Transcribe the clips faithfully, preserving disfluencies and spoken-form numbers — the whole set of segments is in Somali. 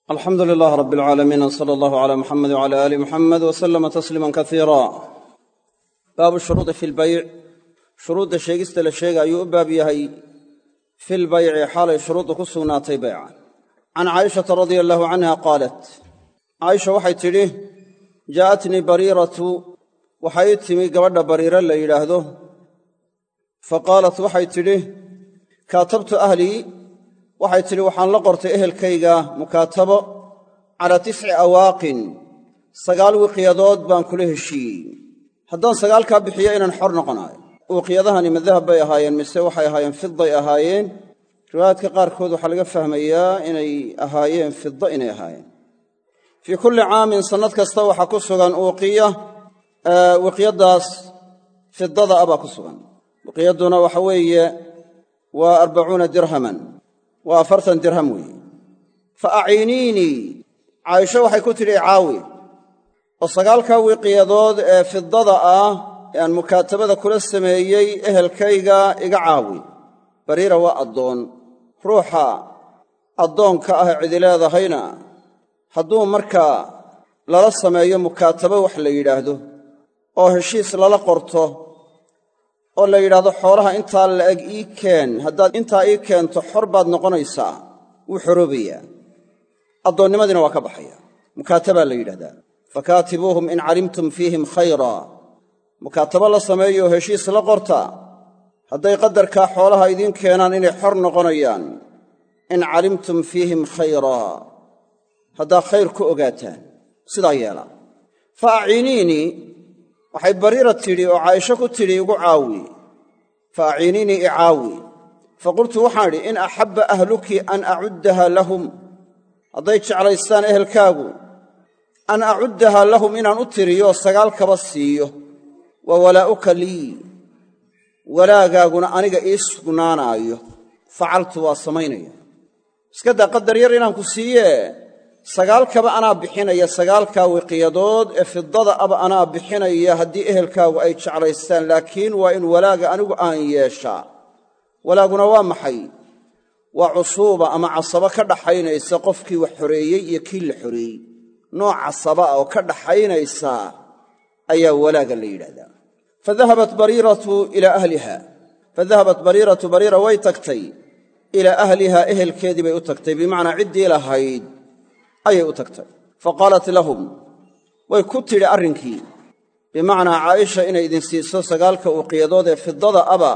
alxamdu lilaah rab alcaalamiin wsala allahu calaa muxamed wcala aali muxamed wasalama tasliiman kasiira baabu shuruudi fi lbayc shuruudda sheegista la sheega ayuu u baab yahay fi lbayci xaalay shuruuddu ku sugnaatay bayca can caayishata radia allahu canha qaalat caaisha waxay tidhi jaa'atnii bariiratu waxay ii timi gabadha bariira la yidhaahdo fa qaalat waxay tidhi kaatabtu ahlii waxay tidhi waxaan la qortay ehelkayga mukaatabo calaa tisci awaaqin sagaal wiqyadood baan kula heshiiyey haddaan sagaalkaa bixiyo inaan xor noqonaayo wiqyadahani ma dahab bay ahaayeen mise waxay ahaayeen fiday ahaayeen riwaayaadka qaarkood waxaa laga fahmayaa inay ahaayeen fida inay ahaayeen fii kulli caamin sannad kasta waxaa ku sugan uqiya wiqyadaas fidada ah baa ku sugan wiqyadduna waxa weeye waa arbacuuna dirhaman waa afartan dirham weeye fa aciiniinii caaisho waxay ku tidhi icaawi oo sagaalkaa wiqiyadood ee fidada ah ee aan mukaatabada kula sameeyey ehelkayga iga caawi bariira waa addoon ruuxa addoonka ah ee cidi leedahayna hadduu markaa lala sameeyo mukaatabo wax la yidhaahdo oo heshiis lala qorto oo la yidhaahdo xoolaha intaa la'eg ii keen haddaad intaa ii keento xor baad noqonaysaa wuu xoroobayaa addoonnimadiina waa ka baxaya mukaatabaa la yidhahdaa fakaatibuuhum in calimtum fiihim khayraa mukaatabo la sameeyo oo heshiis la qorta hadday qadarkaa xoolaha idiin keenaan inay xor noqonayaan in calimtum fiihim khayraa haddaa khayr ku ogaataan sidaa yeela fa aciiniinii waxay bariira tidhi oo caaisho ku tidhi igu caawi fa aciiniinii icaawi fa qultu waxaan idhi in axabba ahluki an acuddaha lahum hadday jeclaystaan ehelkaagu an acuddaha lahum inaan u tiriyo sagaalkaba siiyo wa walaa'uka lii walaagaaguna aniga ii sugnaanaayo facaltu waa samaynaya iska daa qadar yar inaan ku siiyee sagaalkaba anaa bixinaya sagaalkaa wiqiyadood ee fidada aba anaa bixinaya haddii ehelkaagu ay jeclaystaan laakiin waa in walaaga anigu aan yeeshaa walaaguna waa maxay waa cusuuba ama casabo ka dhaxaynaysa qofkii wax xoreeyey iyo kii la xoreeyey nooc casaba ah oo ka dhaxaynaysa ayaa walaaga la yidhahdaa fadahabat bariiratu ilaa ahliha fadahabat bariiratu bariira way tagtay ilaa ahlihaa ehelkeedii bay u tagtay bimacnaa ciddii lahayd ayay u tagtay fa qaalat lahum way ku tidhi arrinkii bimacnaa caaisha inay idin siiso sagaalka uqiyadood ee fidada aba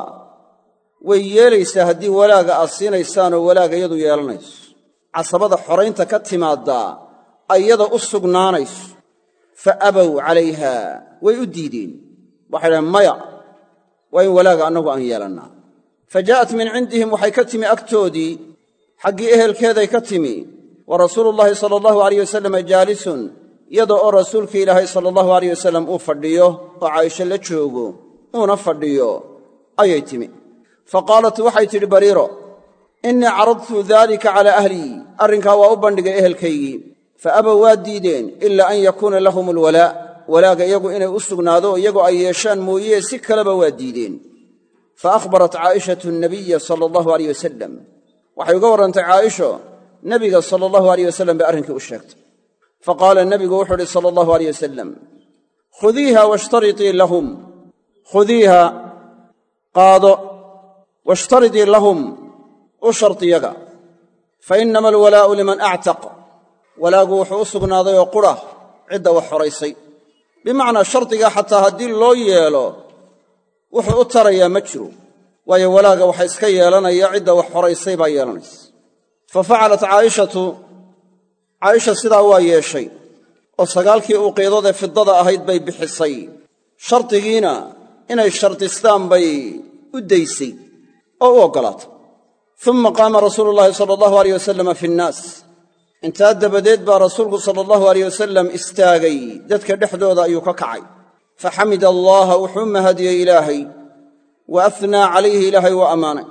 way yeelaysaa haddii walaaga aad siinaysaanoo walaaga iyadu yeelanayso casabada xoraynta ka timaaddaa ayada u sugnaanayso fa abow calayha way u diideen waxay dhahen maya waa in walaaga annagu aan yeelannaa fa jaa'at min cindihim waxay ka timi agtoodii xaggii ehelkeeday ka timi wa rasuulu llaahi sala allahu alayh wasalama jaalisun iyada oo rasuulka ilaahay sala allahu alayh wasalam uu fadhiyo oo caaisho la joogo uuna fadhiyo ayay timi fa qaalat waxay tidhi bariiro innii caradtu daalika calaa ahlii arrinkaa waa u bandhigay ehelkaygii fa abow waa diideen ilaa an yakuuna lahum alwalaa walaaga iyagu inay u sugnaado iyagu ay yeeshaan mooyee si kaleba waa diideen fa akhbarat caa'ishatu nabiya sala allahu alayh wasalam waxay uga warrantay caaisho nebiga sala allahu alayh wasalam bay arrinkii u sheegtay fa qaala nebigu wuxuu uhi sala allahu alayh wasalam khudiiha washtaritii lahum khudiiha qaado washtaritii lahum u shardiyaga fa innama alwalaa'u liman actaq walaagu wuxuu u sugnaaday oo qura cidda wax xoraysay bimacnaa shardigaa xataa haddii loo yeelo wuxuu u tarayaa ma jiro waayo walaaga waxa iska yeelanaya cidda wax xoraysay baa yeelanaysa fa facalat caa'ishatu caaisha sidaa waa yeeshay oo sagaalkii uqiyadood ee fidada ahayd bay bixisay shardigiina inay shardistaan bay u daysay oo u oggolaatay uma qaama rasuulu llaahi sala allahu alayh wasalama fi nnaas intaa dabadeed baa rasuulku sala allahu alayh wasalam istaagay dadka dhexdooda ayuu ka kacay fa xamida allaaha wuxuu mahadiyey ilaahay wa afnaa calayhi ilaahay waa ammaanay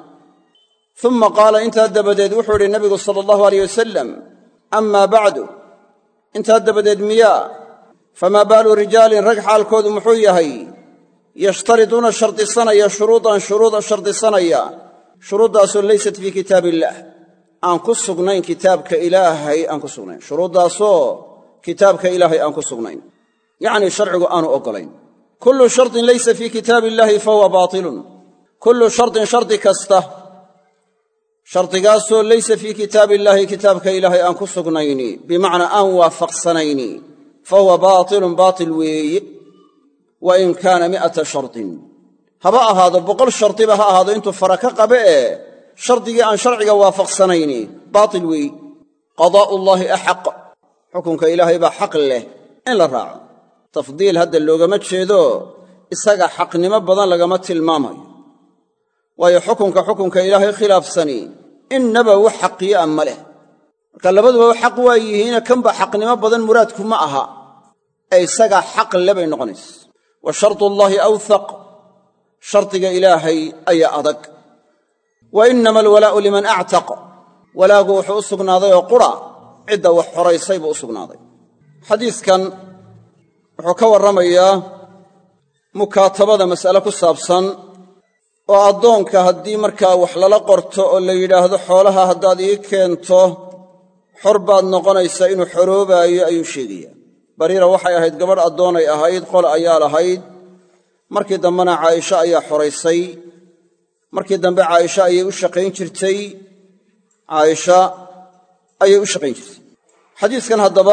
uma qaala intaa dabadeed wuxuu idhi nebigu sala allahu alayh wasalam amaa bacdu intaa dabadeed miyaa famaa baalu rijaalin rag xaalkoodu muxuu yahay yashtariduuna shardisanaya shuruudan shuruuda shardisanaya shuruuddaasoo laysat fii kitaabi illaah aan ku sugnayn kitaabka ilaahay aan ku sugnayn shuruuddaasoo kitaabka ilaahay aan ku sugnayn yacnii sharcigu aanu oggolayn kullu shartin laysa fii kitaabi illaahi fahuwa baatilun kullu shartin shardi kasta shardigaasoo laysa fii kitaabi illaahi kitaabka ilaahay aan ku sugnayni bimacnaa aan waafaqsanayni fahuwa baatilun baatil weeye wa in kaana mi'ata shartin haba ahaado boqol shardiba ha ahaado intuu fara ka qabe ee shardigii aan sharciga waafaqsanayni baatil weeye qadaa'ullaahi axaq xukunka ilaahay baa xaq leh in la raaco tafdiil hadda loogama jeedo isaga xaqnimo badan lagama tilmaamayo waayo xukunka xukunka ilaahay khilaafsani innaba wax xaqiyo ah ma leh marka labaduba xaq waa yihiina kanba xaqnimo badan muraadku ma aha ee isagaa xaq le bay noqonaysa wa shartullaahi awthaq shardiga ilaahay ayaa adag wa innama alwalaa'u liman actaq walaagu wuxuu u sugnaaday oo qura cidda wax xoraysay buu u sugnaaday xadiiskan wuxuu ka warramayaa mukaatabada mas'ale ku saabsan oo addoonka haddii markaa wax lala qorto oo la yidhaahdo xoolaha haddaad ii keento xor baad noqonaysaa inuu xoroobaayo ayuu sheegayaa bariira waxay ahayd gabadh addoonay ahayd qol ayaa lahayd markii dambena caaisha ayaa xoraysay markii dambe caaisha ayay u shaqayn jirtay caaisha ayay u shaqayn jirtay xadiiskan haddaba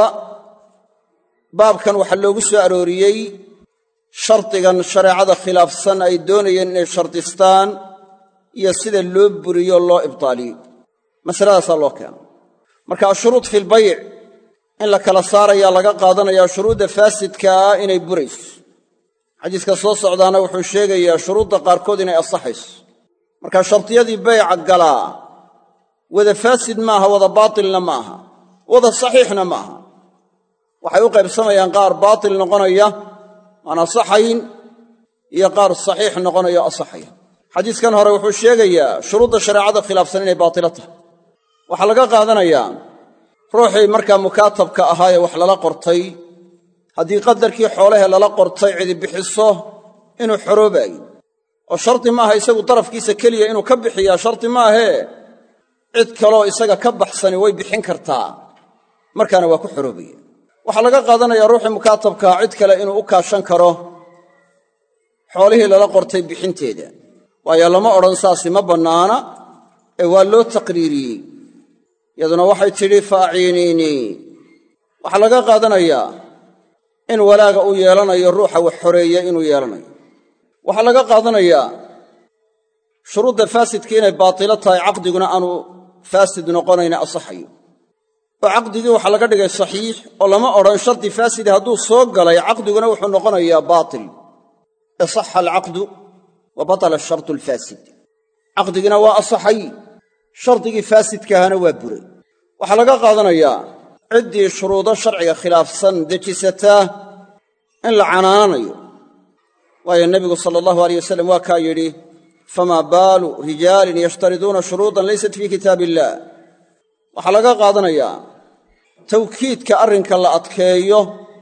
baabkan waxaa loogu soo arooriyey shardigan shareecada khilaafsan ay doonayeen inay shardistaan iyo sida loo buriyo loo ibtaaliyo masaladaasaa loo keena marka ashuruud filbayc in la kala saarayaa laga qaadanayaa shuruudda faasidka ah inay burayso xadiiska soo socdaana wuxuu sheegayaa shuruudda qaarkood inay asaxayso marka shardiyadii bayca galaa wada faasid maaha wada baatilna ma aha wada saxiixna ma aha waxay u qaybsamayaan qaar baatil noqonaya aan asaxayn iyo qaar saxiix noqonaya o asaxaya xadiiskan hore wuxuu sheegayaa shuruudda shareecada khilaafsan inay baatilo tahay waxaa laga qaadanayaa ruuxii markaa mukaatabka ahaa ee wax lala qortay haddii qadarkii xoolahee lala qortay cidi bixiso inuu xoroobaayo oo shardi maaha isagu darafkiisa keliya inuu ka bixiyaa shardi maahee cid kaloo isaga ka baxsani way bixin kartaa markaana waa ku xoroobaya waxaa laga qaadanayaa ruuxii mukaatabkaa cid kale inuu u kaashan karo xoolihii lala qortay bixinteeda waayo lama odhan saasi ma bannaana ee waa loo taqriiriyey iyaduna waxay tidhi fa aciiniinii waxaa laga qaadanayaa in walaaga uu yeelanayo ruuxa wax xoreeya inuu yeelanayo waxaa laga qaadanayaa shuruudda faasidka inay baatilo tahay caqdiguna aanu faasid noqonayna asaxayo oo caqdigii waxaa laga dhigay saxiix oo lama odhan shardi faasidi hadduu soo galay caqdiguna wuxuu noqonayaa baatil isaxa alcaqdu wa batala ashartu alfaasid caqdigina waa asaxay shardigii faasidkaahana waa buray waxaa laga qaadanayaa ciddii shuruudo sharciga khilaafsan dejisataa in la canaananayo waayo nebigu sala allahu alayh wasalam waa kaa yidhi famaa baalu rijaalin yashtariduuna shuruudan laysat fii kitaabi illaah waxaa laga qaadanayaa tawkiidka arrinka la adkeeyo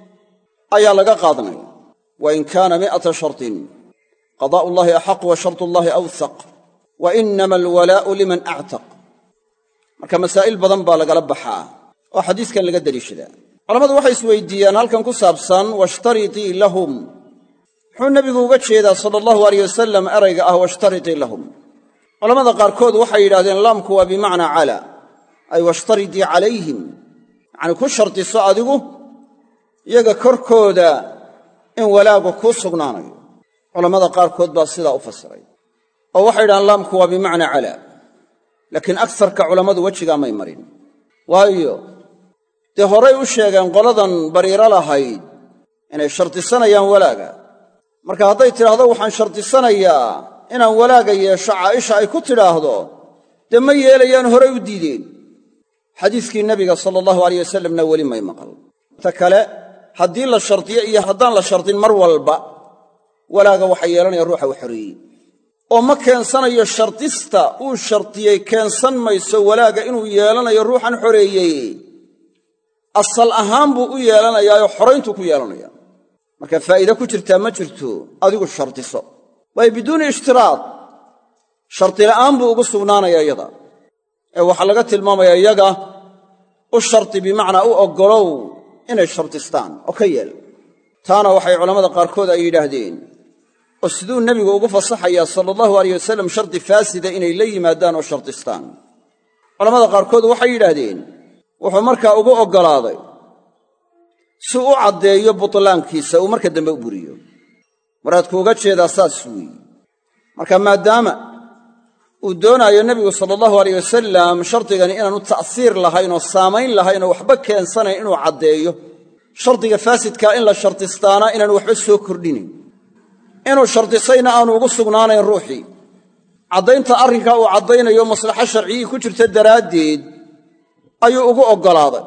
ayaa laga qaadanaya wa in kaana mi'ata shartin qadaa'u llaahi axaq wa shartullaahi awthaq wa innama alwalaa'u liman actaq marka masaa'il badan baa lagala baxaa oo xadiiskan laga deliishadaa culammadu waxay isweydiiyaan halkan ku saabsan washtaritii lahum muxuu nebigu uga jeedaa sala allahu alayh wasalam erayga ah washtaritii lahum culammada qaarkood waxay yidhahdeen laamku waa bimacnaa cala ay washtaritii calayhim yacnii ku shardiso adigu iyaga korkooda in walaagu kuu sugnaanayo culammada qaarkood baa sidaa u fasiray oo waxay yidhahdeen laamku waa bimacnaa cala laakiin agsarka culammadu wejigaa may marin waayo dee horay u sheegeen qoladan bariiro lahayd inay shardisanayaan walaaga marka hadday tidhaahdo waxaan shardisanayaa inaan walaaga yeesho caaisha ay ku tidhaahdo dee ma yeelayaan horay u diideen xadiiskii nebiga sala allahu alayh wasalamna weli may maqal ta kale haddii la shardiyo iyo haddaan la shardin mar walba walaaga waxaa yeelanaya ruuxa wax xoreeyey oo ma keensanayo shardista uu shardiyey keensan mayso walaaga inuu yeelanayo ruuxan xoreeyey asal ahaan buu u yeelanayaayoo xorayntuu ku yeelanaya marka faa'iide ku jirtaa ma jirto adigu shardiso waayo biduuni ishtiraad shardi la'aan buu ugu sugnaanaya iyada ee waxaa laga tilmaamayaa iyaga u sharti bimacnaa u oggolow inay shartistaan oo ka yeel taana waxay culammada qaarkood ay yidhaahdeen oo siduu nebigu ugu fasaxayaa sala allahu alayh wasalam shardi faasida inay la yimaadaan oo shartistaan culammada qaarkood waxay yidhaahdeen wuxuu markaa ugu oggolaaday si u caddeeyo butlaankiisa uu marka dambe u buriyo muraadku uga jeedaa saas weeye marka maadaama uu doonaayo nebigu sala allahu alayh wasalam shardigani inaanu ta'siir lahayn oo saamayn lahayn oo waxba keensanayn inuu caddeeyo shardiga faasidkaa in la shartistaana inaanu waxba soo kordhinayn inuu shardisayna aanu ugu sugnaanayn ruuxii caddaynta arrinkaa uu caddaynayo maslaxo sharciyii ku jirta daraaddeed ayuu ugu oggolaaday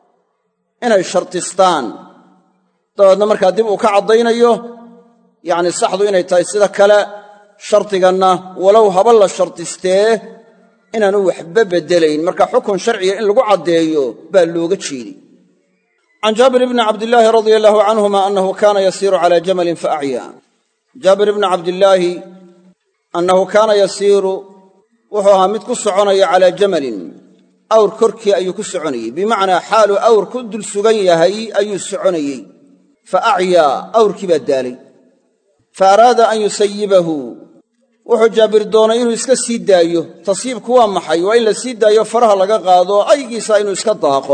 inay shartistaan dabeedna markaa dib uu ka caddaynayo yacni saxdu inay tahay sida kale shardiganna walow haba la shartistee inaanu waxba beddelayn marka xukun sharciga in lagu caddeeyo baa looga jeeday can jaabir bni cabdillaahi radia allaahu canhuma annahu kaana yasiiru calaa jamalin fa acyaa jaabir ibni cabdillaahi annahu kaana yasiiru wuxuu ahaa mid ku soconaya calaa jamalin awr korkii ayuu ku soconayey bimacnaa xaaluu awr ku dul sugan yahay ayuu soconayey fa acyaa awrkii baa daalay fa araada an yusayibahu wuxuu jaabir doonay inuu iska sii daayo tasyiibku waa maxay waa in la sii daayo faraha laga qaado aygiisa inuu iska daaqo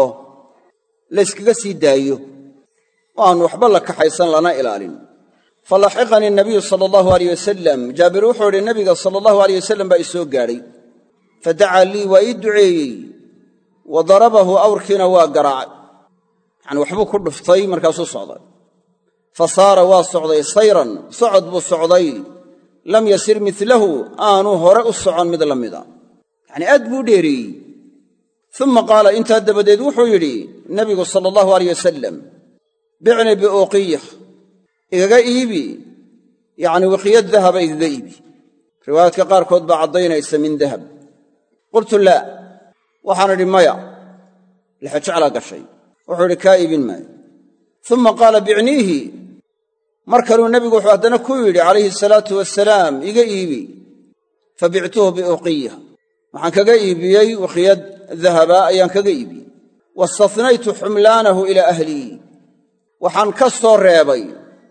la yskaga sii daayo oo aan waxba la kaxaysan lana ilaalin falaxiqanii nabiyu sala allahu alayh wasalam jaabir wuxuu idhi nabiga sala allahu alayh wasalam baa i soo gaadhay fa dacaa lii waa ii duceeyey wa darabahu awrkiina waa garaacay yacani waxbuu ku dhuftay markaasuu socday fa saara waa socday sayran socod buu socday lam yasir milahu aanu hore u socon mid la mida yacanii aad buu dheereeyey uma qaala intaa dabadeed wuxuu yidhi nebigu sala allahu alayh wasalam bicni biuqiya igaga iibi yacni wiqiyad dahaba igaga iibi riwaayaadka qaarkood baa caddaynaysa min dahab qultu laa waxaan idhi maya lixajeclaa gashay wuxuu idhi kaa iibin maayo uma qaala bicniihi mar kaluu nebigu wuxuu haddana ku yidhi calayhi asalaatu wasalaam iga iibi fa bictuhu biuqiya waxaan kaga iibiyey wiqiyad dahaba ayaan kaga iibiyey wastathnaytu xumlaanahu ilaa ahlii waxaan ka soo reebay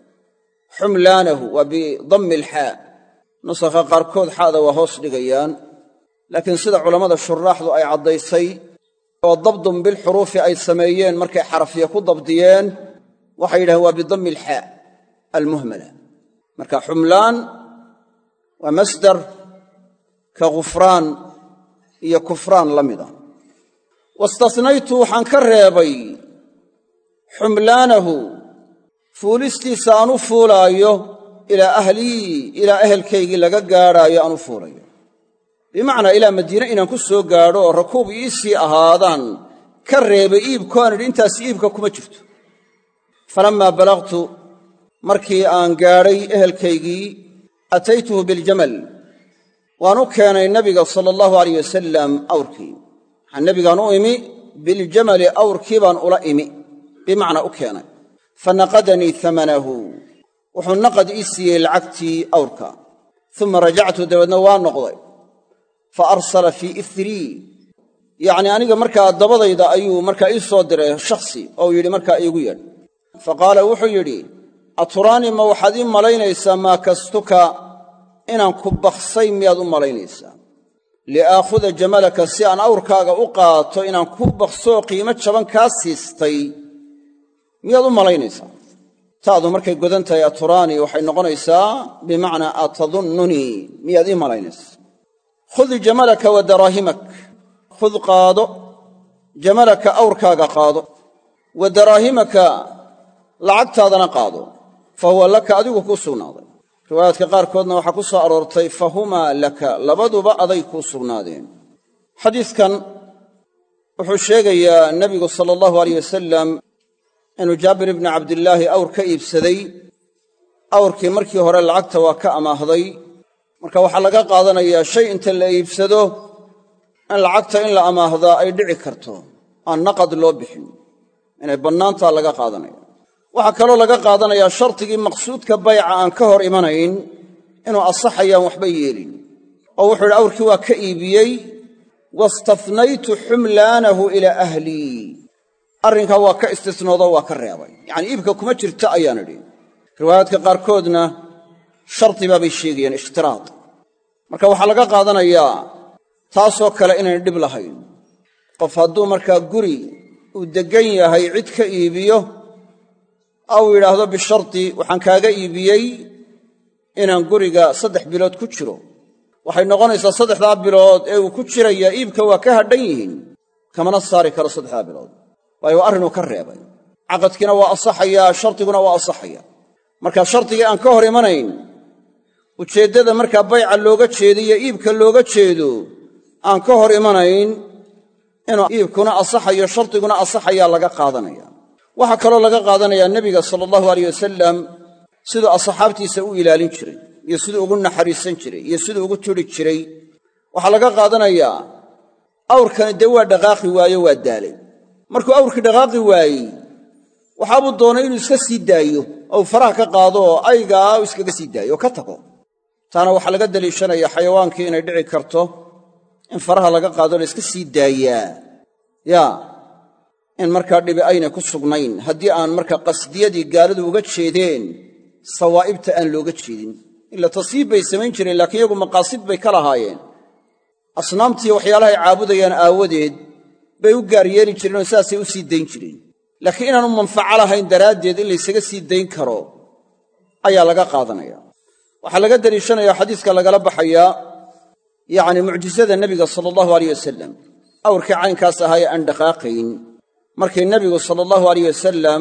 xumlaanahu waa bidammi alxaa nusakha qaarkood xaada waa hoos dhigayaan laakiin sida culammada shuraaxdu ay caddaysay oo dabdun bilxuruufi ay sameeyeen markay xarafya ku dabdiyeen waxay yidhahdeen waa bidammi alxaa almuhmala marka xumlaan waa masdar ka khufraan iyo kufraan la mida wastathnaytu waxaan ka reebay xumlaanahu fuulistiisa aan u fuulaayo ilaa ahlii ilaa ehelkaygii laga gaadhaayo aan u fuulayo bimacnaa ilaa madiine inaan ku soo gaadho oo rakuub iisii ahaadaan ka reebay iibko aan idhi intaas iibka kuma jirto falammaa balagtu markii aan gaadhay ehelkaygii ataytuhu biljamal waan u keenay nabiga sala allahu alayh wasalam awrkii waxaan nebigaan u imi biljamali awrkii baan ula imi bimacnaa u keenay fanaqadanii amanahu wuxuu naqad ii siiyey lacagtii awrka uma rajactu dabeedna waa noqday fa arsala fii irii yacnii aniga markaa dabadayda ayuu markaa ii soo diray shakhsi oo yidhi markaa iigu yeedh fa qaala wuxuu yidhi aturaanii ma waxaad ii malaynaysaa maa kastuka inaan ku baksay miyaad u malaynaysaa liaakhuda jamalaka si aan awrkaaga u qaato inaan ku baksoo qiimo jaban kaa siistay miyaad u malaynaysaa taadu markay godan tahay aturaanii waxay noqonaysaa bimacnaa atadunnunii miyaad ii malaynaysaa khud jamalaka wa daraahimak khud qaado jamalaka awrkaaga qaado wa daraahimaka lacagtaadana qaado fa huwa laka adigu kuu sugnaaday riwaayaadka qaarkoodna waxaa ku soo aroortay fa humaa laka labaduba aday kuu sugnaadeen xadiidkan wuxuu sheegayaa nebigu sala allahu alayh wasalam inuu jaabir ibni cabdillaahi awr ka iibsaday awrkii markii hore lacagta waa ka amaahday marka waxaa laga qaadanayaa shay inta la iibsado in lacagta in la amaahdaa ay dhici karto aan naqad loo bixin inay bannaantaa laga qaadanaya waxaa kaloo laga qaadanayaa shardigii maqsuudka bayca aan ka hor imanayn inuu asaxayaan waxba yeelin oo wuxuu yidhi awrkii waa ka iibiyey wastafnaytu xumlaanahu ilaa ahlii arrinkaa waa ka istisnoodo waa ka reebay yacanii iibka kuma jirta ayaan idhi riwaayaadka qaarkoodna shardiba bay sheegayaan ishtiraad marka waxaa laga qaadanayaa taasoo kale inayn dhib lahayn qof hadduu markaa guri uu deggan yahay cid ka iibiyo aw yidhaahdo bishardi waxaan kaaga iibiyey inaan guriga saddex bilood ku jiro waxay noqonaysaa saddexdaa bilood ee uu ku jirayaa iibka waa ka hadhan yihiin kamana saari karo saddexdaa bilood waayo waa arrinuu ka reebay caqadkiina waa asaxayaa shardiguna waa asaxaya markaa shardigii aan ka hor imanayn ujeeddada markaa bayca looga jeediyo iibka looga jeedo aan ka hor imanayn inuu iibkuna asaxayo shardiguna asaxayaa laga qaadanaya waxaa kaloo laga qaadanayaa nebiga sala allahu alayh wasalam siduu asxaabtiisa u ilaalin jiray iyo siduu ugu naxariisan jiray iyo siduu ugu turi jiray waxaa laga qaadanayaa awrkani dee waa dhaqaaqi waayo waa daalay markuu awrkii dhaqaaqi waayey waxaabuu doonay inuu iska sii daayo ou faraha ka qaado oo aygaa u iskaga sii daayo oo ka tago taana waxaa laga daliishanaya xayawaankii inay dhici karto in faraha laga qaado la iska sii daayaa yaa in markaa dhibi aynay ku sugnayn haddii aan markaa qasdiyadii gaaladu uga jeedeen sawaa'ibta aan looga jeedin ila tasiib bay samayn jireen laakiin iyagu maqaasid bay ka lahaayeen asnaamtiiyo waxyaalahay caabudayaan aawadeed bay u gaar yeeli jireen oo sidaasay u sii dayn jireen laakiin inaanu manfaco lahayn daraaddeed in laysaga sii dayn karo ayaa laga qaadanaya waxaa laga daliishanayaa xadiiska lagala baxayaa yacni mucjisada nebiga sala allahu alayh wasalam awrkii caynkaas ahaa ee aan dhaqaaqayn markii nebigu sala allahu alayh wasalam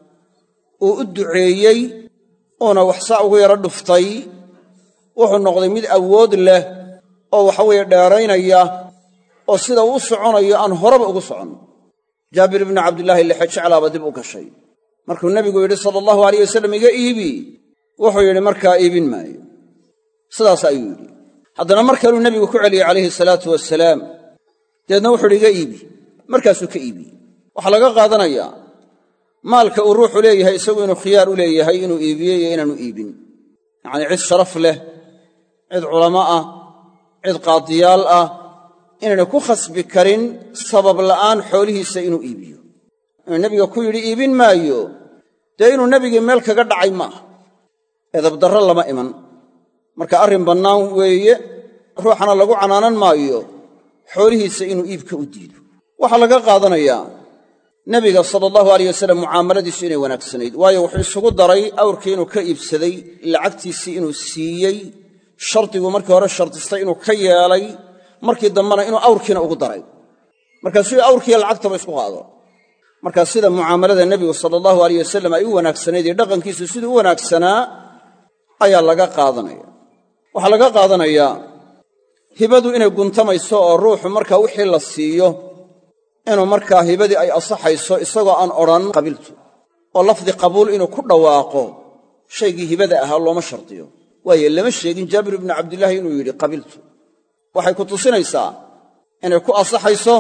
uu u duceeyey uuna waxsaa ugu yaro dhuftay wuxuu noqday mid awood leh oo waxaweeye dheeraynaya oo sida uu u soconayo aan horeba ugu socon jaabir ibnu cabdillaahi lixe jeclaaba dib u gashay markuu nebigu yidhi sala allahu alayh wasalam iga iibi wuxuu yidhi markaa iibin maayo sidaas ayuu yidhi haddana mar kaluu nebigu ku celiyey calayhi salaatu wasalaam dabeedna wuxuu yidhi iga iibi markaasuu ka iibiyey waxaa laga qaadanayaa maalka uu ruuxu leeyahay isagu inuu khiyaar u leeyahay inuu iibiyo iyo inaanu iibin yacnii cid sharaf leh cid culamo ah cid qaadiyaal ah inaynay ku khasbi karin sabab la'aan xoolihiisa inuu iibiyo inuu nebiga ku yidhi iibin maayo dee inuu nebigii meel kaga dhacay maaha edabdarro lama iman marka arrin bannaan weeye ruuxana lagu canaanan maayo xoolihiisa inuu iibka u diido waxaa laga qaadanayaa nebiga sala allahu alayh wasalam mucaamaladiisu inay wanaagsanayd waayo wuxuu isugu daray awrkii inuu ka iibsaday lacagtiisii inuu siiyey shardigu markii hore shardistay inuu ka yeelay markii dambena inuu awrkiina ugu daray markaa siduu awrkiiyo lacagtaba isku qaado markaa sida mucaamalada nebigu sala allahu alayh wasalam ay u wanaagsanayd iyo dhaqankiisu siduu u wanaagsanaa ayaa laga qaadanaya waxaa laga qaadanayaa hibadu inay guntamayso oo ruuxu markaa wixii la siiyo inuu markaa hibadii ay asaxayso isagoo aan odhan qabiltu oo lafdi qabuul inuu ku dhawaaqo shaygii hibada ahaa looma shardiyo waayo lama sheegin jaabir ibnu cabdillaahi inuu yidhi qabiltu waxay ku tusinaysaa inay ku asaxayso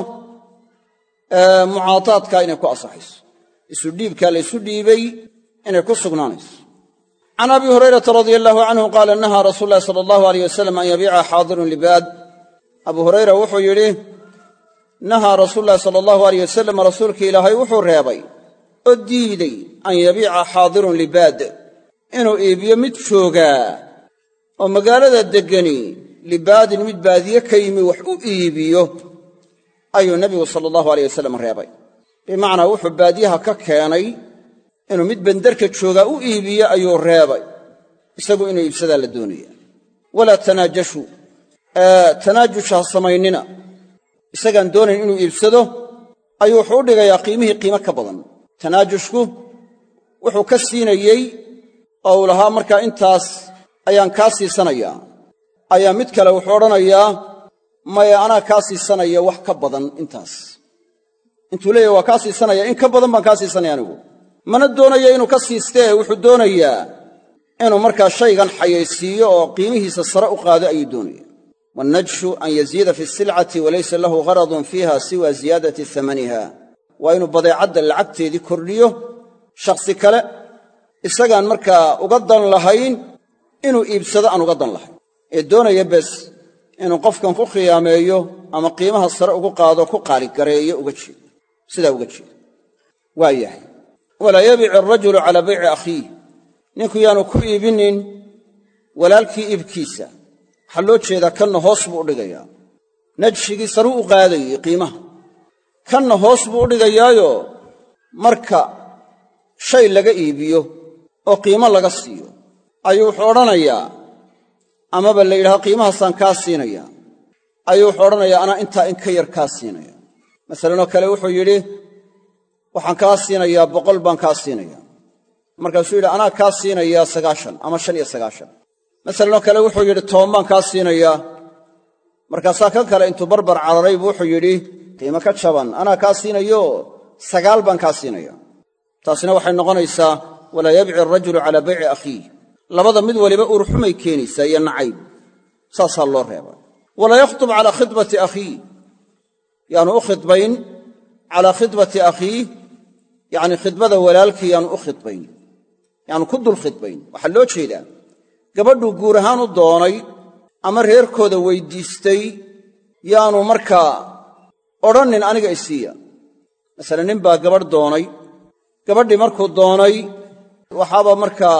mucaataadkaa inay ku asaxayso isu dhiibkaa la ysu dhiibay inay ku sugnaanayso can abi hurayrata radia allahu canhu qaala nahaa rasuulu llahi sala allahu alayh wasalam an yabiica xaadirun libaad abu hurayra wuxuu yidhi nahaa rasuulu llahi sala allahu alayh wasalam rasuulkii ilaahay wuxuu reebay oo diiday an yabiica xaadirun libaad inuu iibiyo mid joogaa oo magaalada deggani libaadin mid baadiye ka yimi wax u iibiyo ayuu nebigu sala allahu alayh wasalam reebay bimacnaa wuxuu baadiyaha ka keenay inuu mid benderka joogaa u iibiyo ayuu reebay isagu inuu iibsadaa la doonaya walaa tanaajashu tanaajusha ha samaynina isagaan doonayn inuu iibsado ayuu wuxuu u dhigayaa qiimihii qiimo ka badan tanaajushku wuxuu ka siinayey oo uu lahaa markaa intaas ayaan kaa siisanayaa ayaa mid kale wuxuu odhanayaa maya anaa kaa siisanaya wax ka badan intaas intuu leeyahy waa kaa siisanaya in ka badan baan kaa siisanaya anigu mana doonayo inuu ka siistee wuxuu doonayaa inuu markaa shaygan xayaysiiyo oo qiimihiisa sare u qaado ayuu doonaya wannajshu an yaziida fi silcati walaysa lahu gharadun fiiha siwa ziyaadati hamaniha waa inuu badeecadda lacagteedii kordhiyo shakhsi kale isagaan markaa uga dan lahayn inuu iibsado aan uga dan lahayn ee doonaya bes inuu qofkan ku khiyaameeyo ama qiimaha sare ugu qaado ku qaaligareeyo uga jeedo sidaa uga jeedo waa yahay walaa yabiicu alrajulu calaa bayci akhiih ninku yaanu ku iibinin walaalkii iibkiisa waxaa loo jeedaa kanna hoos buu u dhigayaa najshigii saruu u qaadayey qiimaha kanna hoos buu u dhigayaayo marka shay laga iibiyo oo qiimo laga siiyo ayuu wuxuu odhanayaa amaba la yidhaha qiimahaasaan kaa siinayaa ayuu wuxuu odhanayaa anaa intaa in ka yar kaa siinaya masalanoo kale wuxuu yidhi waxaan kaa siinayaa boqol baan kaa siinayaa markaasuu yidhi anaa kaa siinayaa sagaashan ama shan iyo sagaashan masalanoo kale wuxuu yidhi toban baan kaa siinayaa markaasaa kan kale intuu barbar cararay buu wuxuu yidhi qiimo ka jaban anaa kaa siinayo sagaal baan kaa siinaya taasina waxay noqonaysaa walaa yabci alrajulu calaa bayci akhiih labada mid waliba uurxumay keenaysaa iyo nacayb saasaa loo reebay walaa yakhtub calaa khidbati akhiih yaanu u khidbayn calaa khidbati akhiih yacni khidbada walaalkii yaanu u khidbayn yaanu ku dul khidbayn waxaa loo jeedaa gabadhuu guur ahaan u doonay ama reerkooda weyddiistay yaanu markaa odhannin aniga isiiya masale nin baa gabadh doonay gabadhii markuu doonay waxaaba markaa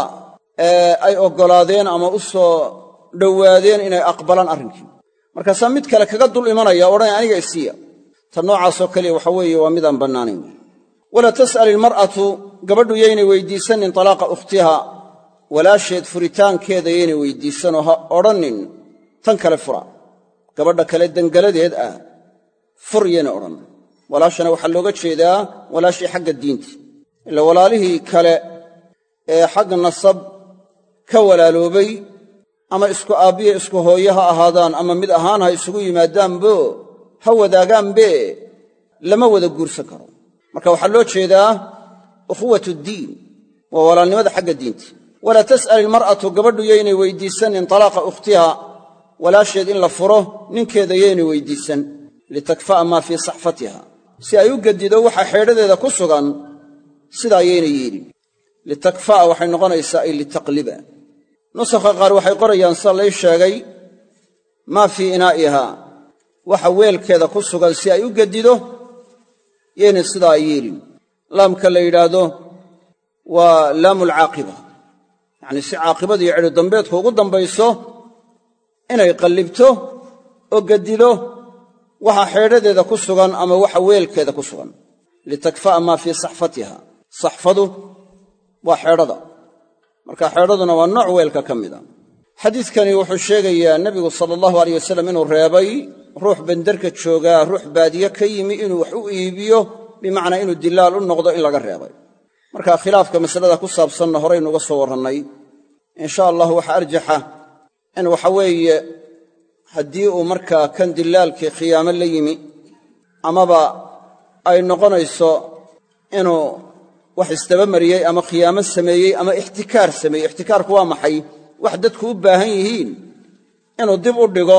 ay oggolaadeen ama u soo dhowaadeen inay aqbalaan arrinkii markaasaa mid kale kaga dul imanaya odhanaya aniga isiiya ta noocaasoo kaliya waxa weeye waa midaan bannaanayn walaa tas'al ilmar'atu gabadhu yaynay weyddiisanin talaaqa ukhtiha walaasheed furitaankeeda yaynay weyddiisanoo ha odhannin tan kale fura gabadha kale dangaladeed ah fur yaynay odhan walaashana waxaa looga jeedaa walaashii xagga diinta ila walaalihii kale ee xagga nasab ka walaaloobay ama isku aabbiya isku hooye ha ahaadaan ama mid ahaan ha isugu yimaadaanbo ha wadaagaanbe lama wada guursan karo marka waxaa loo jeedaa ukhuwat ddiin waa walaalnimada xagga diinta walaa tas'al ilmar'atu gabadhu yaynay weyddiisanin talaaqa ukhtiha walaasheed in la furo ninkeeda yaynay weyddiisan litakfa'a maa fii saxfatiha si ay u gedido waxa xeedhadeeda ku sugan sidaa yaynay yeelin litakfa'a waxay noqonaysaa ay litaqliba nusakha qaar waxay qorayaan sida lay sheegay maa fii inaa'iha waxa weelkeeda ku sugan si ay u gedido yaynay sidaa yeelin laamka la yidhaahdo waa laamulcaaqiba yacnii si caaqibada iyo cidhi dambeedku ugu dambayso inay qallibto oo gedido waxa xeedhadeeda ku sugan ama waxa weelkeeda ku sugan litakfa'a maa fii saxfatiha saxfadu waa xeedhada marka xeedhaduna waa nooc weelka ka mida xadiidkani wuxuu sheegayaa nebigu sala allahu alayh wasalam inuu reebay ruux benderka joogaa ruux baadiye ka yimi inuu wax u iibiyo bimacnaa inuu dilaal u noqdo in laga reebay marka khilaafka masalada ku saabsanna horaynu uga soo warrannay insha allahu waxa arjaxa in waxa weeye haddii uu markaa kan dilaalkii khiyaamo la yimi amaba ay noqonayso inuu wax isdaba mariyey ama khiyaamo sameeyey ama ixtikaar sameeyey ixtikaarku waa maxay wax dadku u baahan yihiin inuu dib u dhigo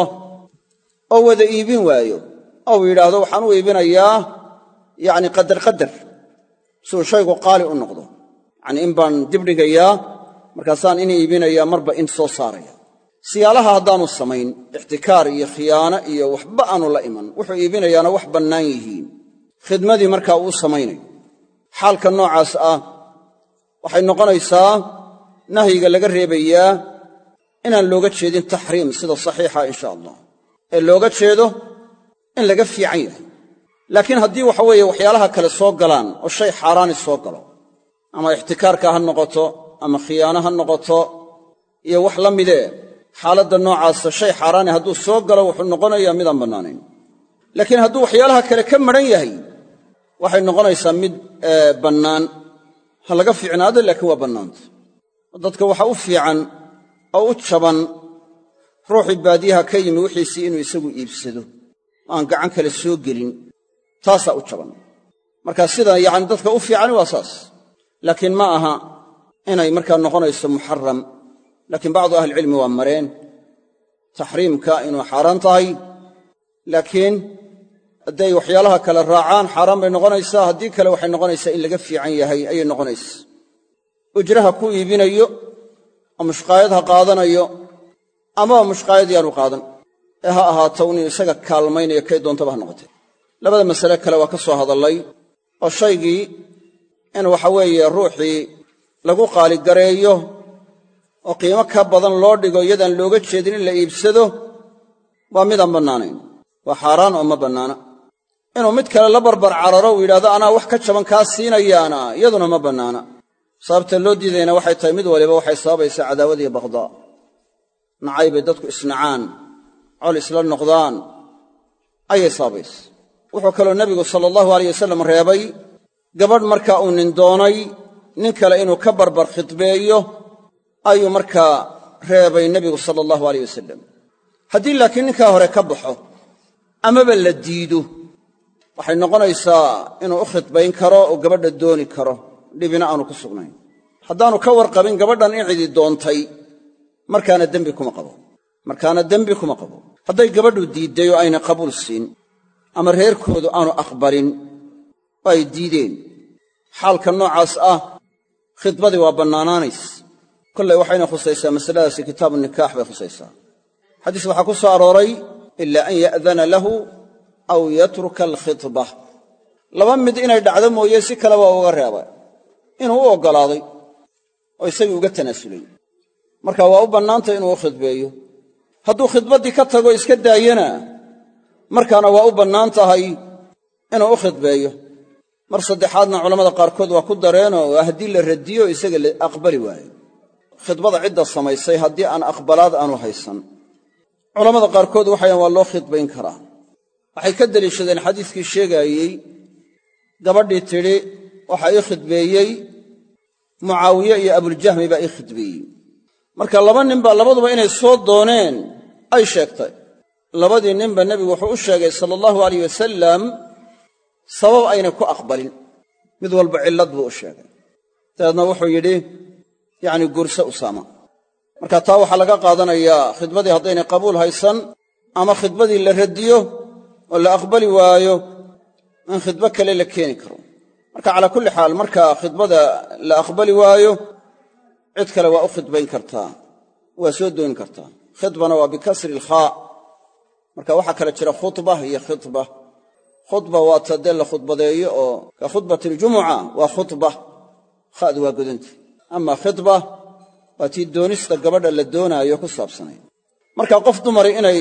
oo wada iibin waayo ou yidhaahdo waxaan u iibinayaa yacni qadar qadar siuu shaygu qaali u noqdo yacnii in baan dib dhigayaa markaasaan in iibinayaa marba in soo saaraya siyaalaha haddaanu samayn ixtikaar iyo khiyaano iyo waxba aanu la iman wuxuu iibinayaana wax bannaan yihiin khidmadii markaa uu samaynayo xaalka noocaas ah waxay noqonaysaa nahyiga laga reebayaa inaan looga jeedin taxriim sida saxiixa insha allah ee looga jeedo in laga fiican yahay laakiin haddii waxa weeye waxyaalaha kale soo galaan oo shay xaaraani soo galo ama ixtikaarka ha noqoto ama khiyaano ha noqoto iyo wax la midee xaaladda noocaasa shay xaaraani hadduu soo galo wuxuu noqonayaa midaan bannaanayn laakiin hadduu waxyaalaha kale ka madhan yahay waxay noqonaysaa mid bannaan ha laga fiicnaado laakiin waa bannaanta dadka waxa u fiican oo u jaban ruuxii baadiyaha ka yimi wixiisii inuu isagu iibsado aan gacan kale soo gelin taasaa u jaban marka sida yacni dadka u fiicani waa saas laakiin ma aha inay markaa noqonayso muxaram laakiin bacdu ahlicilmi waa mareen taxriimka inuu xaaraan tahay laakiin hadday waxyaalaha kale raacaan xaaraan bay noqonaysaa haddii kale waxay noqonaysaa in laga fiican yahay ayay noqonaysaa ujraha ku iibinayo oo mushqaayad ha qaadanayo amaba mushqaayad yaanu qaadan ee ha ahaato inuu isaga kaalmaynayo kay doontaba ha noqotee labada masale kale waa ka soo hadallay oo shaygii in waxa weeye ruuxii lagu qaaligareeyo oo qiimo ka badan loo dhigo iyadaan looga jeedin in la iibsado waa midaan bannaanayn waa xaaraan oo ma bannaana inuu mid kale la barbar cararo uu yidhahdo anaa wax ka jaban kaa siinayaana iyaduna ma bannaana sababta loo diidayna waxay tahay mid waliba waxay sababaysaa cadaawad iyo baqdaa nacay bay dadku isnacaan col isla noqdaan ayay sababaysa wuxuu kaloo nebigu sala allahu alayh wasallam reebay gabadh markaa uu nin doonay nin kale inuu ka barbar khidbeeyo ayuu markaa reebay nebigu sala allahu alayh wasalam haddii laakiin ninkaa hore ka baxo amaba la diido waxay noqonaysaa inuu u khidbayn karo oo gabadha dooni karo dhibina aanu ku sugnayn haddaanu ka warqabin gabadhan in cidi doontay markaana dembi kuma qabo markaana dembi kuma qabo hadday gabadhu diidday oo ayna qabuul siin ama reerkoodu aanu aqbalin oo ay diideen xaalka noocaas ah khidbadii waa bannaanaanays kollay waxayna khusaysaa masaladaasi kitaabu nikaax bay khusaysaa xadiis waxaa ku soo arooray ilaa an ya'dana lahu aw yatruka alkhidba laba mid inay dhacdo mooye si kale waa uga reebay inuu u oggolaaday oo isagii uga tanaasulay marka waa u bannaantay inuu u khidbeeyo hadduu khidbaddii ka tago iska daayana markaana waa u bannaan tahay inuu u khidbeeyo mar saddexaadna culammada qaarkood waa ku dareenoo haddii la radiyo isaga la aqbali waayo khidbada cidda samaysay haddii aan aqbalaad aanu haysan culammada qaarkood waxayan waa loo khidbayn karaa waxay ka deliishadeen xadiiskii sheegaayey gabadhii tidhi waxaa ii khidbeeyey mucaawiye iyo abuljahmi baa ii khidbeeyey marka laba ninba labaduba inay soo dooneen ay sheegtay labadii ninba nebigu wuxuu u sheegay sala allahu alayh wasalam sabab ayna ku aqbalin mid walba cillad buu u sheegay dabeedna wuxuu yidhi yacni guurse usaama marka taa waxaa laga qaadanayaa khidbadii haddaynay qabuul haysan ama khidbadii la radiyo oo la aqbali waayo in khidbo kale la keeni karo marka calaa kulli xaal marka khidbada la aqbali waayo cid kale waa u khidbayn kartaa waa soo dooni kartaa khidbana waa bikasri ilkhaa marka waxaa kale jira khudba iyo khidba khudba waa ta dee la khudbadeeyo oo ka khudbati aljumuca waa khudba kha'du waa godanta ama khidba waa tii doonista gabadha la doonaayo ku saabsanay marka qof dumari inay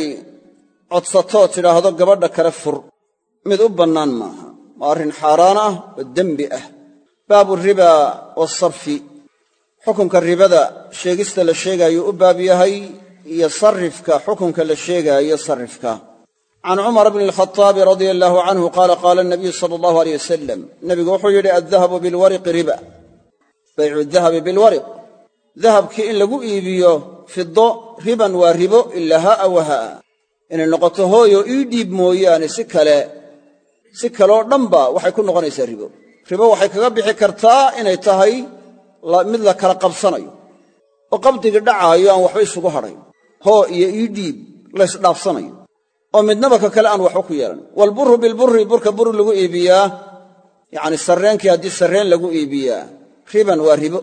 codsatoo tidhaahdo gabadha kale fur mid u bannaan maaha waa arrin xaaraan ah oo dembi ah baabu riba wasarfi xukunka ribada sheegista la sheegaayuu u baab yahay iyo sarifka xukunka la sheegaayo sarifka can cumar bni alkhataabi radia allaahu canhu qaala qaala anabiyu sala allahu aleyh wasalam nebigu wuxuu yidhi addahabu bilwariqi riba baycu dahabi bilwariq dahabkii in lagu iibiyo fido riban waa ribo ilaa ha'a wa ha'a inay noqoto hooyo ii dhiib mooyaane si kale si kaleoo dhanba waxay ku noqonaysaa ribo ribo waxay kaga bixi kartaa inay tahay mid la kala qabsanayo oo qabdiga dhacaayo aan waxba isugu hadhayn hoo iyo ii dhiib laysdhaafsanayo oo midnaba ka kale aan waxba ku yeelan walburru bilburri burka bur lagu iibiyaa yacni sarreenkii haddii sarreen lagu iibiyaa riban waa ribo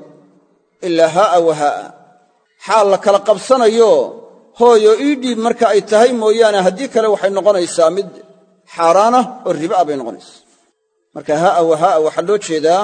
ilaa ha'a wa ha'a xaal la kala qabsanayo hooyo ii dhiib marka ay tahay mooyaane haddii kale waxay noqonaysaa mid xaaraanah oo ribo ah bay noqonaysaa marka ha'a wa ha'a waxaa loo jeedaa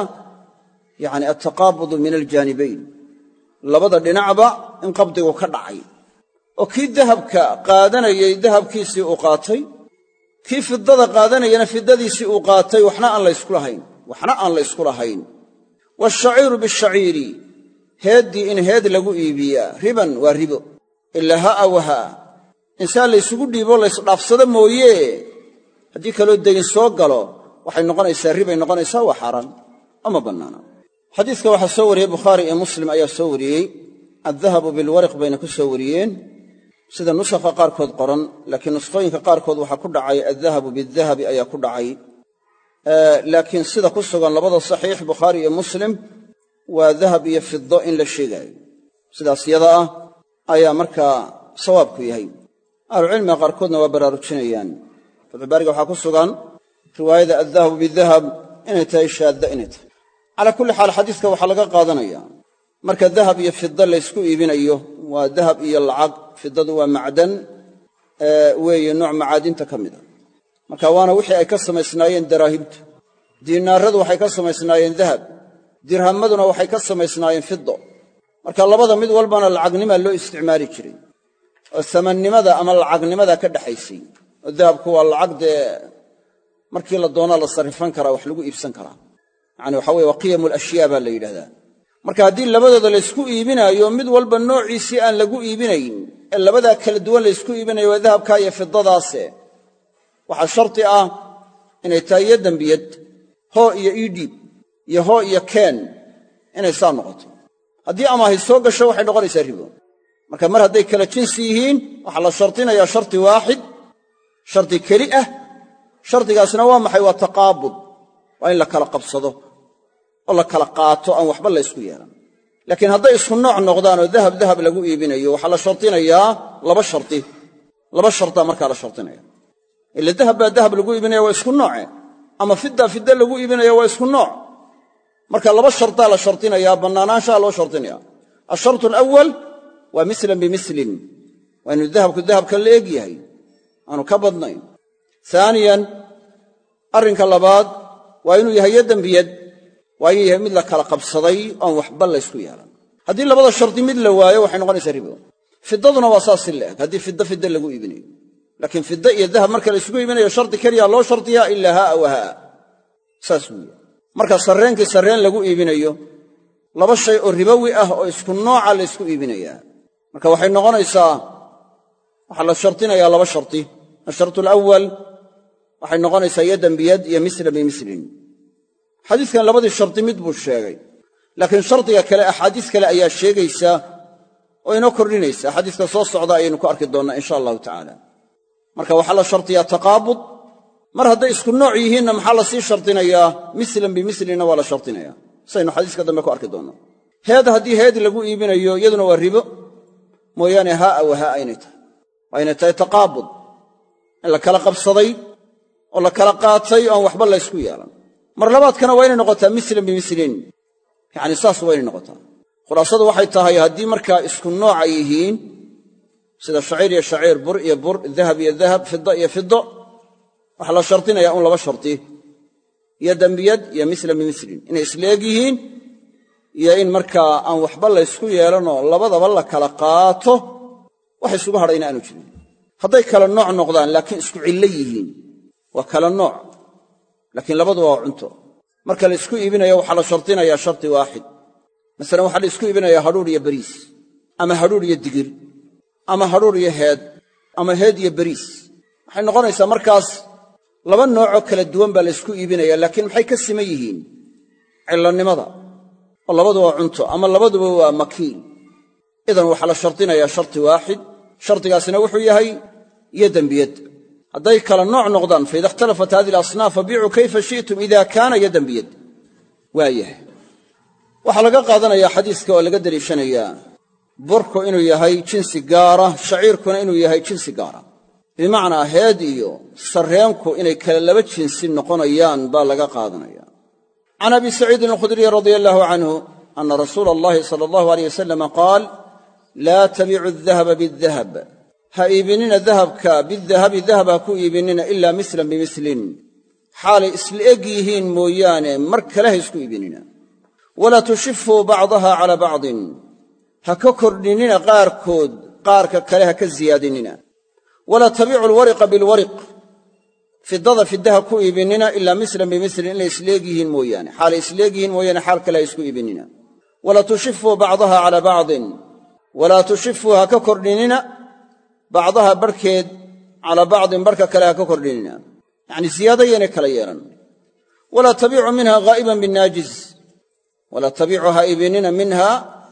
yacni altaqaabudu min aljaanibayn labada dhinacba in qabdigu ka dhacay oo kii dahabka qaadanayay dahabkiisii uu qaatay kii fidada qaadanayana fidadiisii uu qaatay waxna aan la ysku lahayn waxna aan la ysku lahayn waashaciiru bishaciiri heeddii in heed lagu iibiyaa riban waa ribo ilaa ha'a wa ha'a insaan laysugu dhiibo laysdhaafsado mooye haddii kaloo dayn soo galo waxay noqonaysaa ribay noqonaysaa waa xaaraan ama bannaana xadiiska waxaa soo wariyey bukhaari iyo muslim ayaa soo wariyey addahabu bilwariq bayna ku soo wariyeen sida nusakha qaarkood qoran laakiin nuskhooyinka qaarkood waxaa ku dhacay addahabu bidahabi ayaa ku dhacay laakiin sida ku sugan labada saxiix bukhaari iyo muslim waa dahab iyo fido in la sheegaayo sidaas yada ah ayaa markaa sawaabku yahay ahlucilmiga qaarkoodna waa baraarujinayaan fatxubaariga waxaa ku sugan riwaayada addahabu bidahab inay tahay shaadda inay tahay calaa kulli xaal xadiiska waxaa laga qaadanaya marka dahab iyo fida laysku iibinayo waa dahab iyo lacag fidadu waa macdan weeye nooc macaadinta ka mida marka waana wixii ay ka samaysnaayeen daraahimtu diinaaradu waxay ka samaysnaayeen dahab dirhamaduna waxay ka samaysnaayeen fiddo marka labada mid walbana lacagnima loo isticmaali jiray oo samannimada ama lacagnimada ka dhaxaysay oo dahabku waa lacag dee markii la doona la sarifan karaa wax lagu iibsan karaa yani waxa weye waa qiyamul ashyaa baa la yidhahdaa marka haddii labadooda laysku iibinaayo mid walba noociisii aan lagu iibinayn ee labadaa kala duwan laysku iibinayo waa dahabkaa iyo fiddadaase waxaa sharti ah inay tahay iyo dembiyad hoo iyo iidhiib iyo hoo iyo keen inay saa noqoto haddii amaahi soo gasho waxay noqonaysaa ribo marka mar hadday kala jinsi yihiin waxaa la shardinayaa sharti waaxid shardi keli ah shardigaasna waa maxay waa taqaabud waa in la kala qabsado oo la kala qaato aan waxba la ysku yeelan laakiin hadday isku nooc noqdaan oo dahab dahab lagu iibinayo waxaa la shardinayaa laba shardi laba shardaa markaa la shardinaya ila dahab baa dahab lagu iibinaya waa isku nooce ama fidda fidda lagu iibinaya waa isku nooc marka laba shardaa la shardinayaa bannaanaanshaha loo shardinaya ashartu alawal waa mislan bimislin waa inuu dahabku dahabka la eg yahay aanu ka badnayn aaniyan arrinka labaad waa inuu yahay yadan biyad waa inuu yahay mid la kala qabsaday oon waxba la ysku yeelan haddii labada shardi mid la waayo waxay noqonaysaa ribo fiddaduna waa saas si la eg haddii fidda fidda lagu iibinayo laakiin fidda iyo dahab marka la isugu iibinayo shardi keliya loo shardiyaa ilaa haa wa haa saas weeye marka sarreenkii sarreen lagu iibinayo laba shay oo ribowi ah oo isku nooca la ysku iibinayaa marka waxay noqonaysaa waxaa la shardinayaa laba shardi ashartu alawal waxay noqonaysaa yadan biyad iyo mislan bimislin xadiiskan labadii shardi mid buu sheegay laakiin shardiga kale axaadiis kale ayaa sheegaysa oo inoo kordhinaysa xadiiska soo socda ayaynu ku arki doonnaa insha allahu tacaala marka waxaa la shardiyaa taqaabud mar hadday isku nooc yihiinna maxaa la sii shardinayaa mislan bimislinna waa la shardinayaa saynu xadiiska dambe ku arki doonnaa heed haddii heed lagu iibinayo iyaduna waa ribo mooyaane haa'a wa haa aynay tahay waa inay tahay taqaabud in la kala qabsaday oo la kala qaatay oon waxba la ysku yeelan mar labaadkana waa inay noqotaa mislan bimislin yacni saas waa inay noqotaa khulaasadu waxay tahay haddii markaa isku nooca yihiin sida shaciir iyo shaciir bur iyo bur dahab iyo dahab fiddo iyo fiddo waxaa la shardinayaa un laba shardi yadan biyad iyo mislan bimislin inay isleeg yihiin iyo in markaa aan waxba la ysku yeelanoo labadaba la kala qaato wax isugu hadhayna aanu jirin hadday kala nooc noqdaan laakiin isku cillo yihiin waa kala nooc laakiin labaduba waa cunto marka la isku iibinayo waxaa la shardinayaa shardi waaxid masalan waxaa la isku iibinayaa hadhuudh iyo bariis ama hadhuudh iyo digir ama hadhuudh iyo heed ama heed iyo bariis waxay noqonaysaa markaas laba noocoo kala duwan baa la ysku iibinaya laakiin maxay ka siman yihiin cillonnimada oo labaduba waa cunto ama labaduba waa makiil idan waxaa la shardinayaa shardi waaxid shardigaasina wuxuu yahay yadan biyad hadday kala nooc noqdaan faida ikhtalafat hadihi alasnaaf fabiicuu kayfa shi'tum ida kaana yadan biyad waayahay waxaa laga qaadanayaa xadiiska oo laga deliishanayaa burku inuu yahay jinsi gaara shaciirkuna inuu yahay jinsi gaara bimacnaa heed iyo sarreenku inay kala laba jinsi noqonayaan baa laga qaadanaya can abi saciidin alkhudriy radia allaahu canhu ana rasuula allahi sala allahu aleyh wasalam qaal laa tabiicu adahaba biadahab ha iibinina dahabka bidahabi dahab ha ku iibinina ilaa mislan bimislin xaalay isla eg yihiin mooyaane mar kale ha isku iibinina walaa tushifuu bacdaha calaa bacdin ha ka kordhinina qaarkood qaarka kale ha ka siyaadinina walaa tabiicu alwariqa bilwariq fiddada fiddaha ku iibinina ilaa mislan bimislin inay isleeg yihiin mooyaane xaalay isleeg yihiin mooyaane xaal kale ha isku iibinina walaa tushifuu bacdaha calaa bacdin walaa tushifuu ha ka kordhinina bacdaha barhkeed calaa bacdin barhka kale ha ka kordhinina yacni ziyaada yaynay kala yeelan walaa tabiicu minha ghaa'iban binaajiz walaa tabiicu ha iibinina minha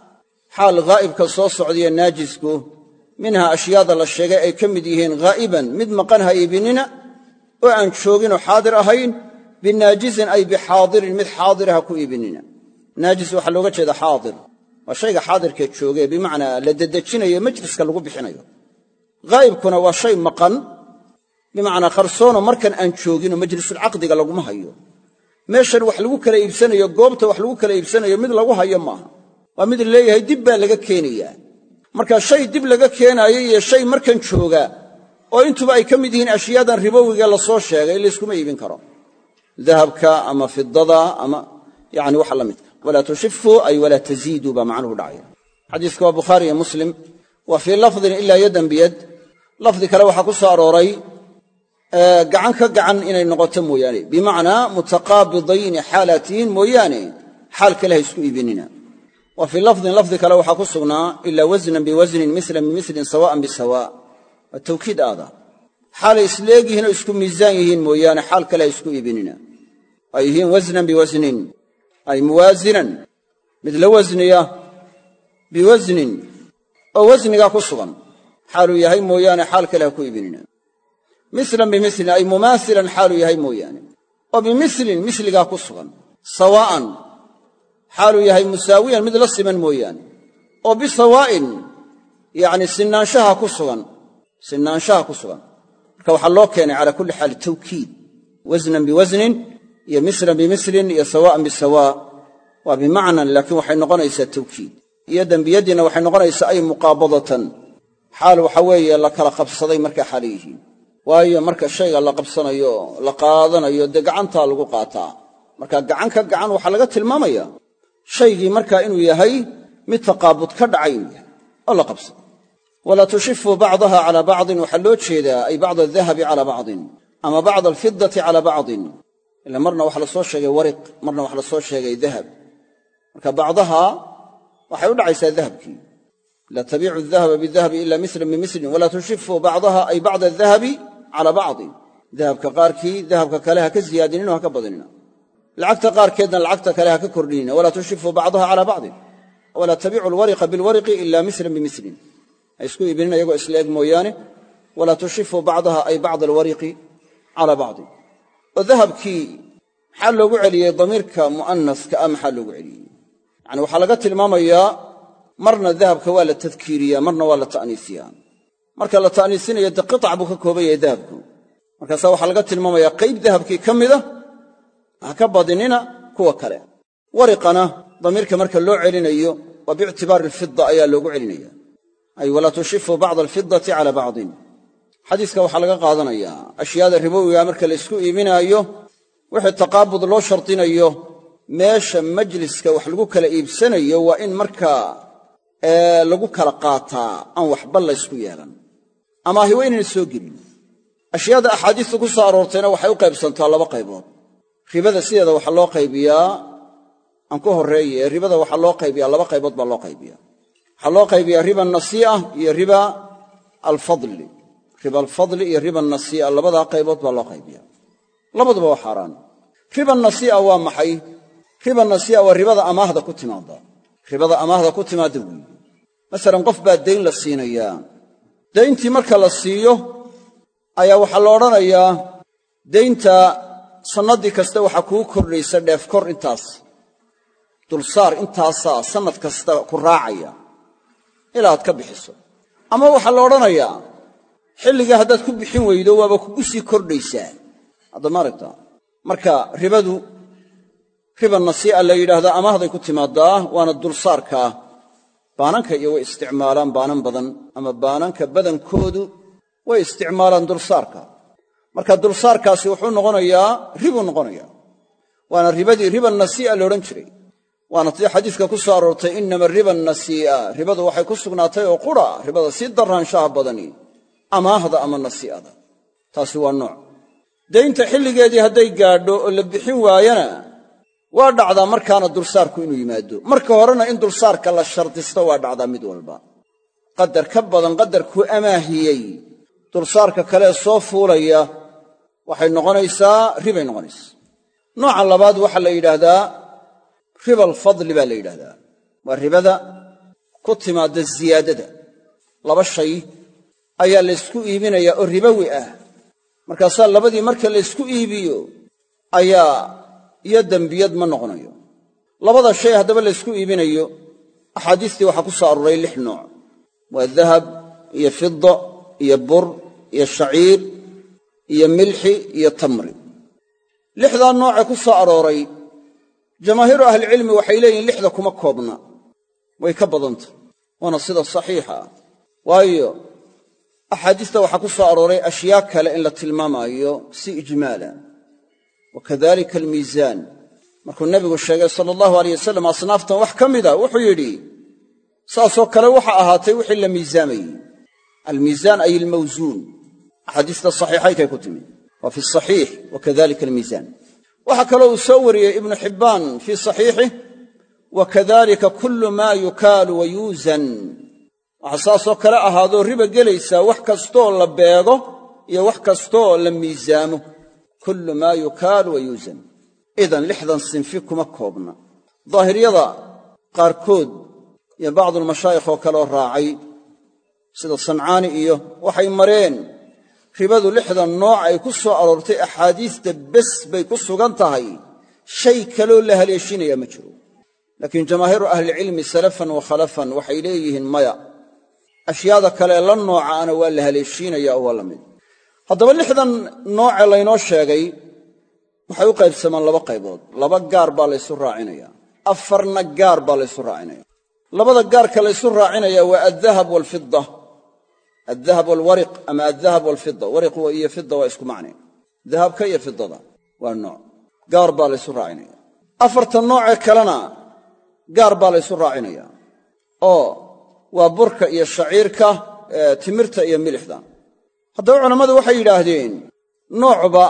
xaal ghaa'ibka soo socdaiyo naajisku minha ashyaada la sheegay ay ka mid yihiin ghaa'iban mid maqan ha iibinina oo aan jooginoo xaadir ahayn binaajizin ay bixaadirin mid xaadira ha ku iibinina naajis waxaa looga jeeda xaadir waa shayga xaadirkee joogee bimacnaa la dedejinayo majliska lagu bixinayo ghaa'ibkuna waa shay maqan bimacnaa qarsoono markan aan jooginoo majlisulcaqdiga laguma hayo meeshan wax lagu kala iibsanayo goobta wax lagu kala iibsanayo mid lagu hayo maaha waa mid leeyahay dib baa laga keenayaa marka shay dib laga keenaayo iyo shay markan jooga oo intuba ay ka mid yihiin ashyaadan ribowiga la soo sheegay layskuma iibin karo dahabka ama fidada ama yani waxa la midka walaa tushifu ay walaa taziidu baa macnuhu dhacaya xadiiska waa bukhaari iyo muslim wa fii lafdin ilaa yadan biyad lafdi kale waxaa ku soo arooray gacan ka gacan inay noqoto mooyaane bimacnaa mutaqaabidayni xaalatiin mooyaane xaal kale ha isku iibinina wa fii lafdin lafdi kale waxaa ku sugnaa ilaa wasnan biwasnin milan bimilin sawaan bisawa waa tawkiid aada xaalay isleegyihiin oo isku miisaan yihiin mooyaane xaal kale ha isku iibinina ay yihiin wasnan biwasnin ay muwaasinan mid la wasniya biwasnin oo wasnigaa ku sugan xaaluu yahay mooyaane xaal kale ha ku iibinina milan bimilin ay mumaasilan xaaluu yahay mooyaane oo bimilin misligaa ku sugan sawaa'an xaaluu yahay musaawiyan mid la siman mooyaane oo bisawaa'in yacni sinaanshaha ku sugan sinaanshaha ku sugan marka waxaa loo keenay calaa kulli xaal tawkiid wasnan biwasnin iyo milan bimilin iyo sawaa'an bisawaa waa bimacnan laakiin waxay noqonaysaa tawkiid iyo dembiyadiina waxay noqonaysaa ay muqaabadatan xaal waxa weeye la kala qabsaday markay xaala yihiin waayo marka shayga la qabsanayo la qaadanayo dee gacantaa lagu qaataa marka gacan ka gacan waxaa laga tilmaamaya shaygii markaa inuu yahay mid taqaabud ka dhacay inuu yahay oo la qabsado walaa tushifu bacdaha calaa bacdin waxaa loo jeedaa ay bacda adahabi calaa bacdin ama bacda alfidati calaa bacdin ila marna waxa la soo sheegay wariq marna waxa la soo sheegay dahab marka bacdaha waxay u dhacaysaa dahabkii laa tabiicu adahaba bidahabi ila milan bimilin walaa tushifu bacdaha ay bacda adahabi calaa bacdin dahabka qaarkii dahabka kale ha ka ziyaadinino ha ka badinina lacagta qaarkeedna lacagta kale ha ka kordhinina walaa tushifu bacdaha calaa bacdin walaa tabiicu alwariqa bilwariqi ila milan bimilin ha isku iibinina iyagoo isla eg mooyaane walaa tushifu bacdaha ay bacda alwariqi calaa bacdin oo dahabkii maxaa loogu celiyey damiirka mu'anaska ah maxaa loogu celiyey yacani waxaa laga tilmaamayaa marna dahabka waa la tadkiiriyaa marna waa la ta'niisiyaa marka la ta'niisinayo dee qitac buu ka kooban yahay dahabku markaasaa waxaa laga tilmaamayaa qayb dahabkii ka mida ha ka badinina kuwa kale wariqana damiirka marka loo celinayo waa biictibaari alfida ayaa loogu celinaya ay walaa tushifu bacda alfidati calaa bacdin xadiiska waxaa laga qaadanayaa ashyaada ribowiga marka la isku iibinaayo wixii taqaabud loo shardinayo meesha majliska wax lagu kala iibsanayo waa in markaa lagu kala qaataa aan waxba laysku yeelan amaahi waa inayna soo gelin ashyaada axaadiistu ku soo aroortayna waxay u qaybsantaa laba qaybood ribada sideeda waxaa loo qaybiyaa aan ku horreeye ribada waxaa loo qaybiyaa laba qaybood baa loo qaybiyaa waxaa loo qaybiyaa riba nasii'a iyo riba alfadli riba alfadli iyo riba nasii'a labadaa qaybood baa loo qaybiyaa labaduba waa xaaraan riba nasii'a waa maxay riba nasii'a waa ribada amaahda ku timaada ribada amaahda ku timaada weeye masalan qof baa dayn la siinayaa dayntii marka la siiyo ayaa waxaa la odhanayaa daynta sannaddii kasta waxaa kugu kordhaysa dheef kor intaas dulsaar intaasaa sannad kasta ku raacaya ilaa aad ka bixiso ama waxaa la odhanayaa xilligaa haddaad ku bixin weydo waaba kugu sii kordhaysaa hadda maaragta marka ribadu riba nasii'a la yidhaahdaa amaahday ku timaadaa waana dulsaarkaa baananka iyo way isticmaalaan baanan badan ama baananka badankoodu way isticmaalaan dulsaarka marka dulsaarkaasi wuxuu noqonayaa ribuu noqonayaa waana ribadii riba nasii'a laodhan jiray waana tii xadiiska ku soo aroortay inama riba nasii'a ribadu waxay ku sugnaatay oo qura ribada sii daraanshaha badani amaahda ama nasii'ada taasi waa nooc daynta xilligeedii hadday gaadho oo la bixin waayana waa dhacdaa markaana dulsaarku inuu yimaado marka horena in dulsaarka la shardisto waa dhacdaa mid walba qadar ka badan qadarkuu amaahiyey dulsaarka kale soo fuulaya waxay noqonaysaa ribay noqonaysaa nooca labaad waxaa la yidhaahdaa riba alfadli baa la yidhahdaa waa ribada ku timaadda ziyaadada laba shay ayaa laysku iibinayaa oo ribowi ah markaasaa labadii marka laysku iibiyo ayaa iyo dembiyad ma noqonayo labada shay haddaba laysku iibinayo axaadiistii waxaa ku soo aroray lix nooc waa dahab iyo fida iyo bur iyo shaciir iyo milxi iyo tamri lixdaa noocee ku soo arooray jamaahiiru ahlicilmi waxay leeyihiin lixda kuma koobna way ka badanta waana sida saxiixa ah waayo axaadiista waxaa ku soo arooray ashyaa kale in la tilmaamaayo si ijmaala wakadalika almiisaan markuu nebigu sheegay sala allahu alayh wasalam asnaaftan wax ka mida wuxuu yidhi saasoo kale waxa ahaatay wixii la miisaamayey almiisaan ay almawsuun axaadiista saxiixaynkay ku timi waa fi saxiix wakadalika almiisaan waxaa kaloo uu soo wariyey ibnu xibbaan fii saxiixih wakadalika kullu maa yukaalu wa yuusan waxa saasoo kale ahaadoo riba gelaysaa wax kastoo la beego iyo wax kastoo la miisaamo kullu maa yukaalu wa yuusan idan lixdan sinfi kuma koobna daahiriyada qaarkood iyo bacdulmashaayikh oo kaleoo raacay sida sancaani iyo waxay mareen ribadu lixdan nooc ay ku soo aroortay axaadiista bes bay ku sugan tahay shay kaloo la haleeshinaya ma jiro laakiin jamaahiiru ahlicilmi salafan wa khalafan waxay leeyihiin maya ashyaada kale la noocaana waa la haleeshiinaya oo waa la mid haddaba lixdan nooce laynoo sheegay waxay u qaybsamaan laba qaybood laba gaar baa laysu raacinaya afarna gaar baa laysu raacinaya labada gaarka laysu raacinaya waa aldahab waalfida aldahab waalwariq ama aldahab waalfida wariq iyo fida waa isku macne dahabka iyo fidada waa nooc gaar baa laysu raacinaya afarta noocee kalena gaar baa laysu raacinaya oo waa burka iyo shaciirka timirta iyo milixda haddaba culammadu waxay yidhaahdeen noocba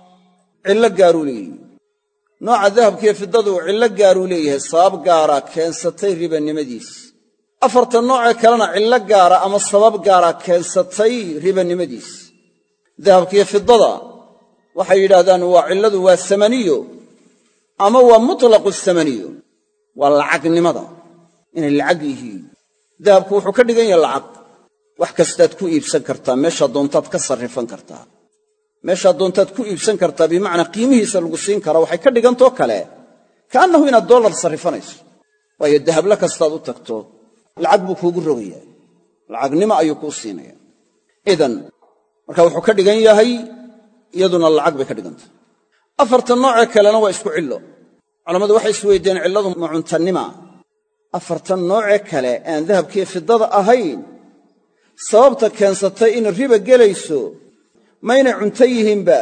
cillo gaaruu leeyahay nooca dahabkiiyo fidadu cillo gaaruu leeyahay sabab gaara keensatay ribanimadiis afarta noocee kalena cillo gaara ama sabab gaara keensatay ribanimadiis dahabkiiyo fidada waxay yidhaahdaan waa cilladu waa samaniyo ama waa mutlaqu samaniyo waa lacagnimada inay lacag yihiin dahabku wuxuu ka dhigan yahay lacag wax kastaad ku iibsan kartaa meeshaa doontaad ka sarrifan kartaa meeshaad doontaad ku iibsan kartaa bimacnaa qiimihiisa lagu siin karaa waxay ka dhigantoo kale kaannahu inaad dollar sarrifanayso waayo dahabla kastaad u tagto lacag buu kuugu rogayaa lacagnimo ayuu kuu siinaya idan marka wuxuu ka dhigan yahay iyaduna lacag bay ka dhigantah afarta noocee kalena waa isku cillo culammadu waxay isweydiiyeen cilladu ma cuntannima afartan noocee kale aan dahabkiiyo fidada ahayn sababta keensatay in riba gelayso ma ynay cunto yihiinba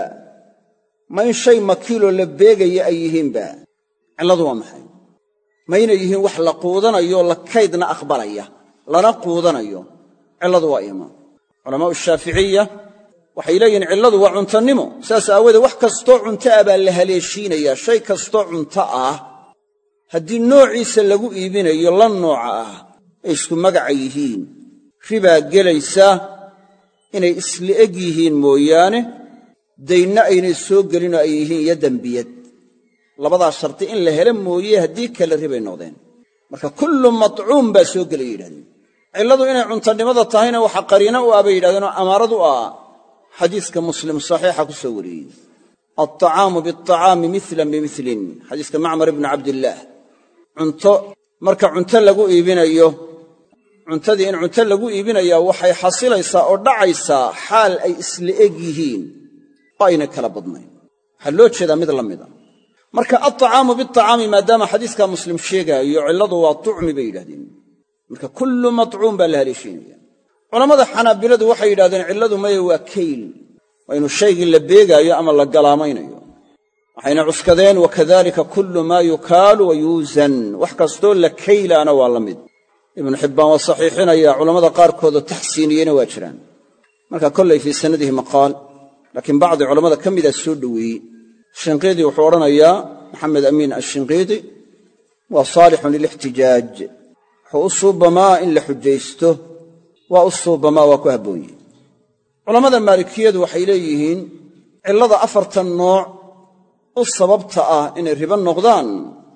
ma in shay makiiloo la beegaya ay yihiinba cilladu waa maxay ma ynay yihiin wax la quudanayo la kaydna aqbalaya lana quudanayo cilladu waa iimaan culamaa'u shaaficiya waxay leeyihiin cilladu waa cuntannimo saas aawoodee wax kastoo cunto ah baa la haleeshiinayaa shay kastoo cunto ah haddii noociisa lagu iibinayo la nooca ah ay isku magaca yihiin ribaa gelaysa inay isla eg yihiin mooyaane daynna aynay soo gelinoo ay yihiin iyo dembiyad labadaa sharti in la helo mooye haddii kale ribay noqdeen marka kullu matcuum baa soo gelaya yidhahdeen cilladu inay cuntannimada tahayna waxa qariino u ah bay yidhahdeenoo amaarad u ah xadiiska muslim saxiixa ku soo wariyey alطacaamu biاlطacaami milan bimilin xadiiska macmar ibni cabdillaah cunto marka cunto lagu iibinayo cuntadii in cunto lagu iibinayaa waxay xasilaysaa oo dhacaysaa xaal ay isla eg yihiin oo aynay kala badnayn waxaa loo jeedaa mid la mida marka alطacaamu biاlطacaami maadaama xadiiskaa muslim sheegaayo cilladu waa tucmi bay yidhahdeen marka kullu matcuum baa la haleeshiinaya culammada xanaabiladu waxay yidhahdeen cilladu maya waa kayl waa inuu shaygii la beegaayo ama la galaamaynayo waxayna cuskadeen wakadalika kullu maa yukaalu wa yuusan wax kastoo la kaylaana waa la mid ibnu xibbaan waa saxiixinaya culammada qaarkoodoo taxsiiniyeyna waa jiraan marka kollay fii sanadihi maqaal laakiin bacdi culammada ka midaa soo dhoweeyey shinqiidi wuxuu odhanayaa maxamed amiin ashinqiidi waa saalixun lilixtijaaj wuxuu u suubamaa in la xujaysto waa u suubamaa waa ku habboonye culammada maalikiyadu waxay leeyihiin cillada afartan nooc u sababta ah inay ribo noqdaan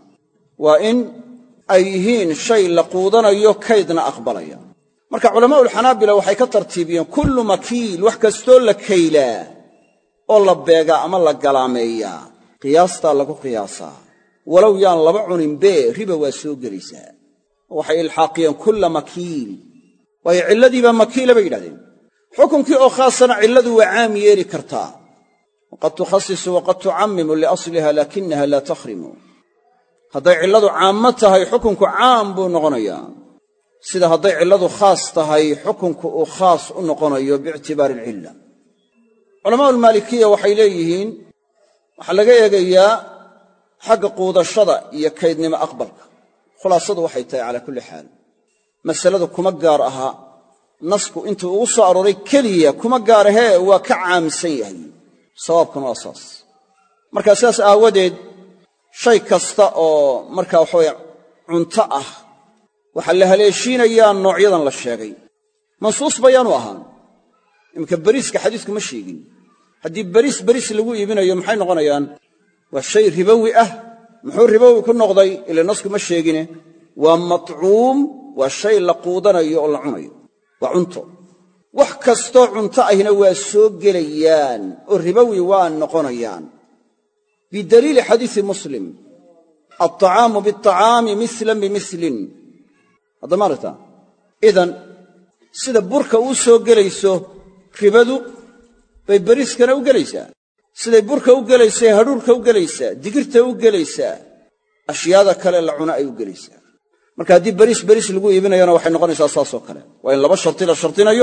waa in ay yihiin shay la quudanayo kaydna aqbalaya marka culamaa'ulxanaabila waxay ka tartiibiyeen kullu makiil wax kastoo la kaylaa oo la beegaa ama la galaameeyaa qiyaastaa lagu qiyaasaa walow yaan laba cuninbee riba waa soo gelaysaa waxay ilxaaqiyeen kulla makiil waayo cilladiibaa makiila bay yidhahdeen xukunkii oo khaasana cilladu waa caam yeeli kartaa waqad tukhasisu waqad tucammimu liasliha laakinaha laa takhrimu hadday cilladu caammo tahay xukunku caam buu noqonayaa sida hadday cilladu khaas tahay xukunku uu khaas u noqonayo biictibaari alcilla. culamaa'u almaalikiya waxay leeyihiin waxaa laga eegayaa xagga quudashada iyo kaydnimo aqbalka. khulaasadu waxay tahay calaa kulli xaal masaladu kuma gaar aha nasku intuu ugu soo arooray keliya kuma gaar ahee waa ka caamsan yahay. sawaabkuna waa saas. markaa sidaas aawadeed shay kasta oo markaa waxaweye cunto ah waxaa la haleeshiinayaa noocyadan la sheegay. mansuus bayaanu ahaan iminka beriiska xadiisku ma sheegin. haddii beriis beriis lagu iibinayo maxay noqonayaan? waa shay ribowi ah. muxuu ribowi ku noqday? ila nasku ma sheegine waa matcuum, waa shay la quudanayo oo la cunayo, waa cunto. wax kastoo cunto ahina waa soo gelayaan oo ribowi waa noqonayaan bidaliili xadiisi muslim alطacaamu biاطacaami milan bimilin. hadda maaragta idan sida burka uu soo gelayso ribadu bay beriiskana u gelaysaa, siday burka u gelaysaa, hadhuurka u gelaysaa, digirta u gelaysaa, ashyaada kale la cuna ay u gelaysaa. marka haddii beriis beriis lagu iibinayona waxay noqonaysaa saasoo kale. waa in laba sharti la shardinayo,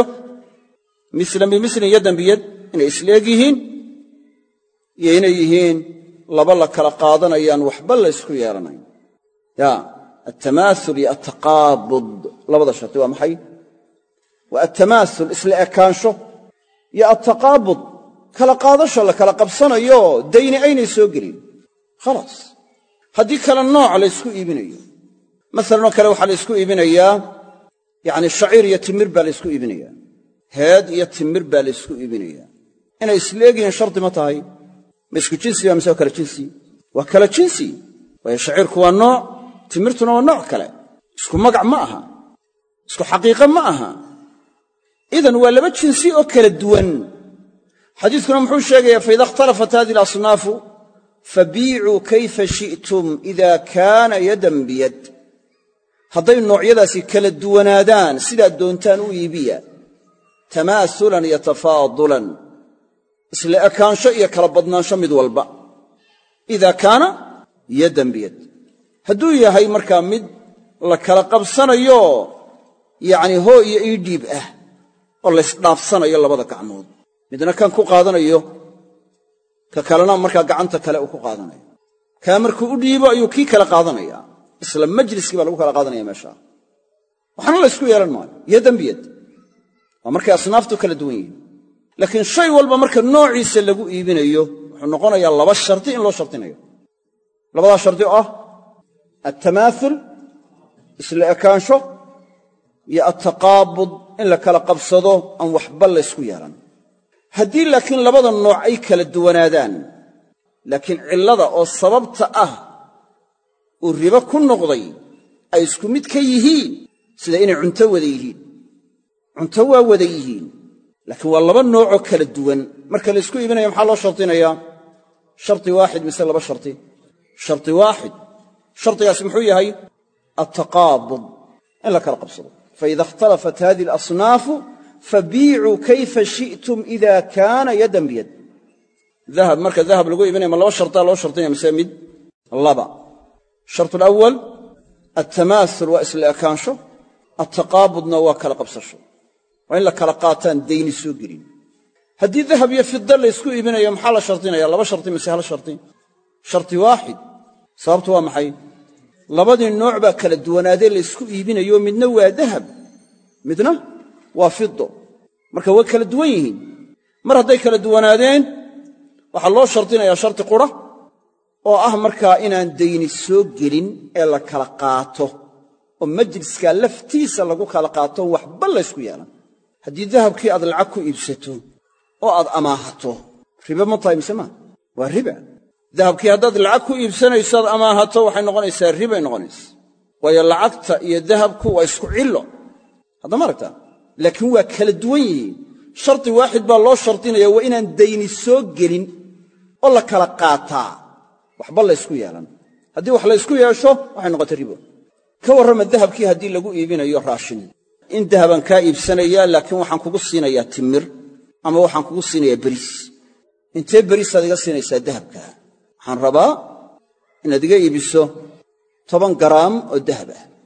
milan bimilin, yadan biyad, inay isleeg yihiin iyo inay yihiin laba la kala qaadanayaan waxba la ysku yeelanayn. ya altamaasul iyo altaqaabud labada sharti waa maxay? waa altamaasul isla ekaansho iyo altaqaabud kala qaadasho la kala qabsanayo dayni aynay soo gelin. khalaas. haddii kale nooc la ysku iibinayo, masalanoo kale waxaa la ysku iibinayaa yacni shaciir iyo timir baa la ysku iibinayaa, heed iyo timir baa la ysku iibinayaa. inay isleegyihiin shardi ma tahay? ma isku jinsi baa mise waa kala jinsi? waa kala jinsi. waayo shaciirku waa nooc, timirtuna waa nooc kale. isku magac ma aha, isku xaqiiqo ma aha. idan waa laba jinsi oo kala duwan. xadiiskuna muxuu sheegayaa faida ikhtalafat hadihi alasnaafu fabiicuu kayfa shi'tum ida kaana yadan biyad. hadday noocyadaasi kala duwanaadaan sidaad doontaan u iibiya, tamaasulan iyo tafaadulan, isla ekaansho iyo kala badnaansho mid walba. idaa kaana yadan biyad, hadduu yahay markaa mid la kala qabsanayo yacni hoo iyo ii dhiib ah oo laysdhaafsanayo labada gacmood, midna kan ku qaadanayo ka kalena markaa gacanta kale uu ku qaadanayo. kaa markuu u dhiibo ayuu kii kala qaadanayaa, isla majliskii baa lagu kala qaadanaya meesha. waxaana la ysku yeelan maayo yadan biyad. waa markay asnaaftu kala duwan yihiin. laakiin shay walba marka noociisa lagu iibinayo wuxuu noqonayaa laba shardi in loo shardinayo. labadaa shardi oo ah altamaasul isla ekaansho iyo altaqaabud in la kala qabsado aan waxba la ysku yeelan. haddii laakiin labada nooc ay kala duwanaadaan, laakiin cillada oo sababta ah uu ribo ku noqday ay isku mid ka yihiin, sida inay cunto wada yihiin. cunto waa wada yihiin, laakiin waa laba noocoo kala duwan. marka la ysku iibinaya maxaa loo shardinayaa? shardi waaxid mise laba shardi? shardi waaxid. shardigaasi muxuu yahay? altaqaabud, in la kala qabsado. faida ikhtalafat hadihi alasnaafu fabiicuu kayfa shi'tum ida kaana yadan biyad. dahab marka dahab lagu iibinaya ma laba shardaa loo shardinaya mise mid? laba. shartu alawal altamaasul waa isla ekaansho, altaqaabudna waa kala qabsasho. waa in la kala qaataan dayni soo gelin. haddii dahab iyo fida la ysku iibinayo maxaa la shardinaya? laba shardi mise hal shardi? shardi waaxid. sababtu waa maxay? labadii nooc baa kala duwanaadee la ysku iibinayo, midna waa dahab midna waa fido. marka way kala duwan yihiin. mar hadday kala duwanaadeen waxaa loo shardinayaa shardi qura oo ah markaa inaan dayni soo gelin ee la kala qaato oo majliskaa laftiisa lagu kala qaato waxba la ysku yeelan. haddii dahabkii aad lacag ku iibsato oo aad amaahato riba ma tahay mise maa? waa riba. dahabkii haddaad lacag ku iibsanayso aad amaahato waxay noqonaysaa ribay noqonaysa. waayo lacagta iyo dahabku waa isku cillo. hadda ma aragtaa? laakiin waa kala duwan yihiin. shardi waaxid baa loo shardinaya, waa inaan dayni soo gelin oo la kala qaataa, waxba la ysku yeelan. haddii wax la ysku yeesho waxay noqotay ribo. ka warrama dahabkii haddii lagu iibinayo raashin. in dahabaan kaa iibsanayaa laakiin waxaan kugu siinayaa timir ama waxaan kugu siinayaa beriis. intee beriisaad iga siinaysaa dahabka? waxaan rabaa inaad iga iibiso toban garaam oo dahab ah.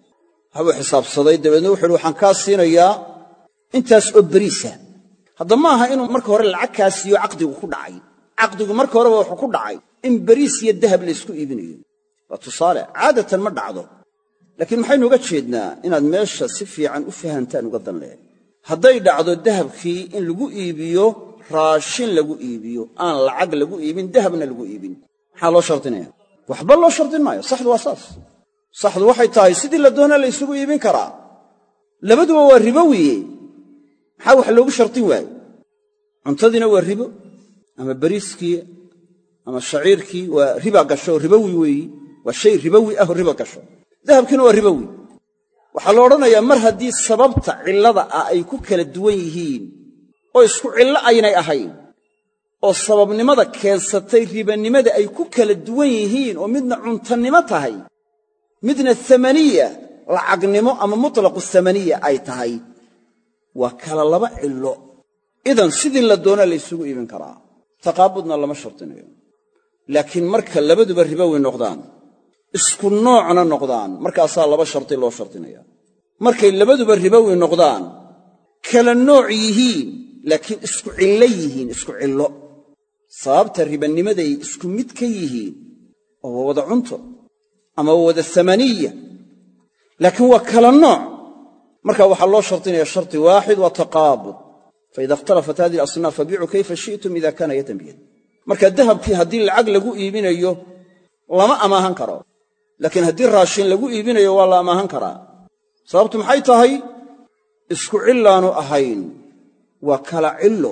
waxbuu xisaabsaday dabeedna wuxuu yidhi waxaan kaa siinayaa intaas oo beriisa. hadda ma aha inuu marka hore lacag kaa siiyo caqdigu ku dhacay. caqdigu marka horeba wuxuu ku dhacay in beriis iyo dahab la isku iibinayo. waa tusaale caadatan ma dhacdo, laakiin maxaynu uga jeednaa inaad meesha si fiican u fahantaan uga dan leehay. hadday dhacdo dahabkii in lagu iibiyo raashin lagu iibiyo, aan lacag lagu iibin, dahabna lagu iibin, maxaa loo shardinaya? waxba loo shardin maayo. saxdu waa saas. saxdu waxay tahay sidii la doonaa la isugu iibin karaa. labaduba waa ribowiye, maxaa wax loogu shardin waayo? cuntadiina waa ribo, ama bariiskii ama shaciirkii waa riba gasho, ribowi weeyi, waa shay ribowi ah oo riba gasho. dahabkiina waa ribowi. waxaa la odhanayaa mar haddii sababta cillada ah ay ku kala duwan yihiin oo isku cillo aynay ahayn, oo sababnimada keensatay ribanimada ay ku kala duwan yihiin, oo midna cuntannimo tahay midna amaniya lacagnimo ama mutlaqu amaniya ay tahay, waa kala laba cillo. idan sidii la doonaa la isugu iibin karaa, taqaabudna lama shardinayo. laakiin marka labaduba ribowi noqdaan, isku noocna noqdaan, markaasaa laba shardi loo shardinaya. markay labaduba ribowi noqdaan, kala nooc yihiin laakiin isku cillo yihiin, isku cillo, sababta ribanimaday isku mid ka yihiin, oo waa wada cunto ama waa wada amaniya, laakiin waa kala nooc, marka waxaa loo shardinaya shardi waaxid, waa taqaabud. faida ikhtalafat hadihi alasnaaf fabiicuu kayfa shi'tum ida kaana yadan biyad. marka dahabkii haddii lacag lagu iibinayo lama amaahan karo, laakiin haddii raashin lagu iibinayo waa la amaahan karaa. sababtu maxay tahay? isku cillaanu ahayn, waa kala cillo.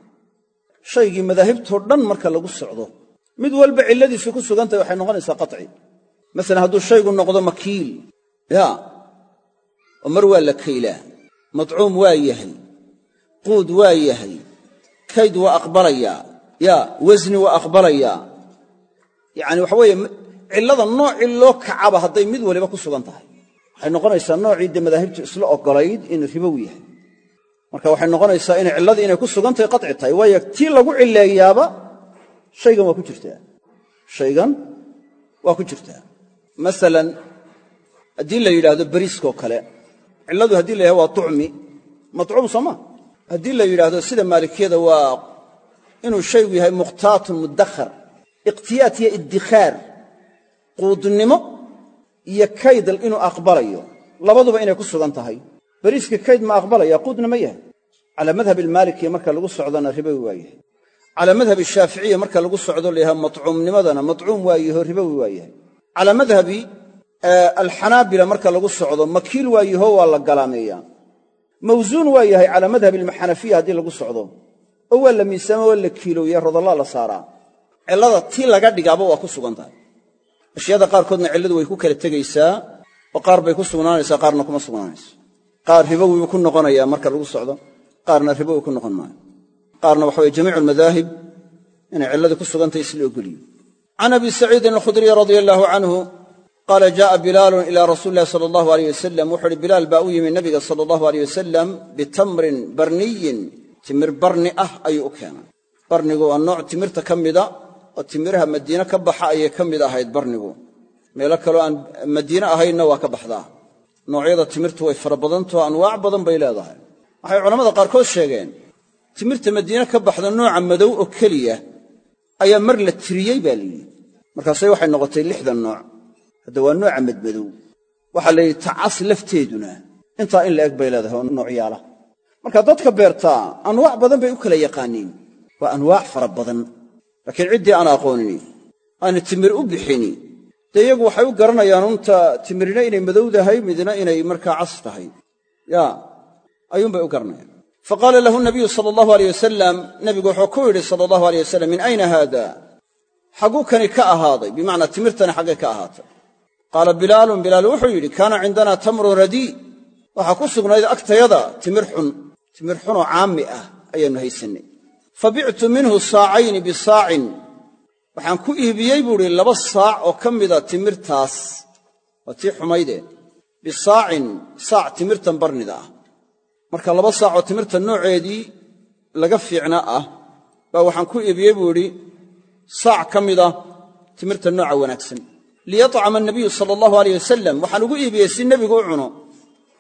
shaygii madaahibtoo dhan marka lagu socdo, mid walba cilladiisu ku sugantahay waxay noqonaysaa qaci. masalan hadduu shaygu noqdo makiil, ya oo mar waa la kaylaa, madcuum waa yahay, quud waa yahay, kayd waa aqbalayaa, ya wasni waa aqbalayaa. yacani waxa weeye cillada noocii loo kacaba hadday mid waliba ku sugan tahay, waxay noqonaysaa noocii dee madaahibtu isla oggolayd inuu ribowi yahay. marka waxay noqonaysaa inay cilladii inay ku sugan tahay qaci tahay, waayo tii lagu cilleeyaaba shaygan waa ku jirtaa, shaygan waa ku jirtaa. masalan haddii la yidhaahdo beriiskoo kale, cilladu haddii la yidhahdo waa tucmi, madcuum soo maa. haddii la yidhaahdo sida maalikiyada waa inuu shaygu yahay mukhtaatun mudakhar, iqtiyaat iyo iddikhaar, quudnimo iyo kaydal inuu aqbalayo, labaduba inay ku sugan tahay. beriiska kayd ma aqbalaya, quudna ma yahay. calaa madhab almaalikiya marka lagu socdona ribowi waa yahay. calaa madhabi shaaficiya marka lagu socdo layaha matcuumnimadana matcuum waa yaho ribowi waa yahay. calaa madhabi alxanaabila marka lagu socdo makiil waa yaho waa la galaameeyaa. mawsuun waa yahay calaa madhabi alxanafiya haddii lagu socdo, oo waa la miisaamo, waa la kiilooya, rodallaa la saaraa. cillada tii laga dhigaaba waa ku sugan tahay. ashyaada qaarkoodna cilladu way ku kala tegaysaa, oo qaar bay ku sugnaanaysaa, qaarna kuma sugnaanayso. qaar ribowi buu ku noqonayaa marka lagu socdo, qaarna ribowi ku noqon maayo. qaarna waxa weye jamiicu almadaahib inay cilladu ku sugantahay isla ogoliyo. can abi saciidin alkhudriy radia allaahu canhu qaala jaa'a bilaalun ilaa rasuuli illahi sala allahu alayh wasalam, wuxu uhi bilaal baa u yimi nabiga sala allahu alayh wasalam bitamrin barniyin, timir barni ah ayuu u keenay. barnigu waa nooc timirta ka mida oo timiraha madiine ka baxa ayay ka mid ahayd barnigu. meelo kaloo aan madiine ahaynna waa ka baxdaa. noocyada timirtu way fara badantao anwaac badan bay leedahay. waxay culammada qaarkood sheegeen timirta madiine ka baxda nooca madow oo keliya ayaa mar la tiriyey baa layidhi, markaasay waxay noqotay lixdan nooc. hadda waa nooca madmadow. waxaa la yidhi tacas lafteeduna intaa in la eg bay leedahay oo noocyaala. marka dadka beertaa anwaac badan bay u kala yaqaaniin, waa anwaac fara badan. laakiin ciddii aan aqoonini aana timir u bixini, dee iyagu waxay u garanayaan unta timirina inay madowdahay, midna inay markaa cas tahay, ya ayuunbay u garanayaan. faqaala lahu nabiyu sala allahu alayh wasalam, nabigu wuxuu ku yidhi sala allahu alayh wasalam, min ayna haada, xagguu kani ka ahaaday? bimacnaa timirtani xaggay ka ahaatay? qaala bilaalun, bilaal wuxuu yidhi kaana cindanaa tamrun radii, waxaa ku sugnayd agtayada timir xun, timir xunoo caami ah ayaannu haysannay. fabictu minhu saacayni bisaacin, waxaan ku iibiyey buu idhi laba saac oo ka mida timirtaas, waa tii xumayde, bisaacin saac timirtan barnida ah. marka laba saac oo timirta nooceedii laga fiicna ah baa waxaan ku iibiyey buu idhi saac ka mida timirta nooca wanaagsan. liyatcama anabiyu sala allahu alayh wasalam, waxaan ugu iibiyey si nebigu u cuno,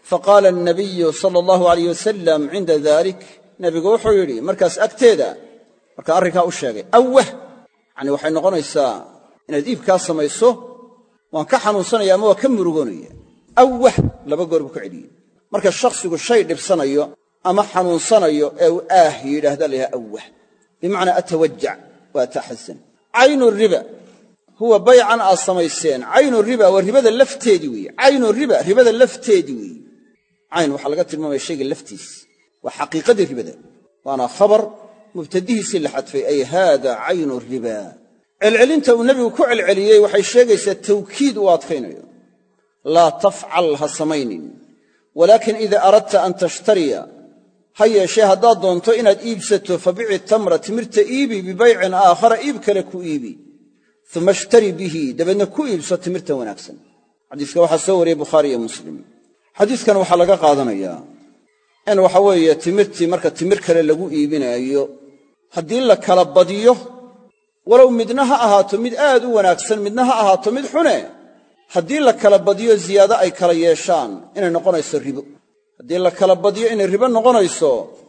faqaala الnabiyu sala allahu alayh wasalam cinda dalik nebigu wuxuu yidhi markaas agteeda markaa arrinkaa u sheegay awah yacni waxay noqonaysaa inaad iibkaa samayso waan ka xanuunsanaya ama waa ka murugoonaya awah laba goor buu ka celiyey marka shakhsigu shay dhibsanayo ama xanuunsanayo ee uu aah yidhaahda la yidhaha awah bimacnaa atawajac waa ataxasan caynu riba huwa baycan aad samayseen caynu riba waa ribada lafteedii weeye caynu riba ribada lafteedii weeye cayn waxaa laga tilmaamaya shayga laftiis waa xaqiiqadii ribada waana khabar mubtadihiisii la xadfay ay haada caynu riba celcelinta uu nebigu ku celceliyey waxay sheegaysaa tawkiid uu adkaynayo laa tafcal ha samaynin walaakin idaa aradta an tashtariya ha yeeshee haddaad doonto inaad iibsato fabici tamra timirta iibi bibaycin aakhara iib kale ku iibi uma ishtari bihi dabeedna ku iibso timirta wanaagsan xadiiska waxaa soo wariyey bukhaari iyo muslim xadiiskan waxaa laga qaadanayaa in waxa weeye timirtii marka timir kale lagu iibinaayo haddii la kala badiyo walow midna ha ahaato mid aad u wanaagsan midna ha ahaato mid xune haddii la kala badiyo ziyaado ay kala yeeshaan inay noqonayso ribo haddii la kala badiyo inay ribo noqonayso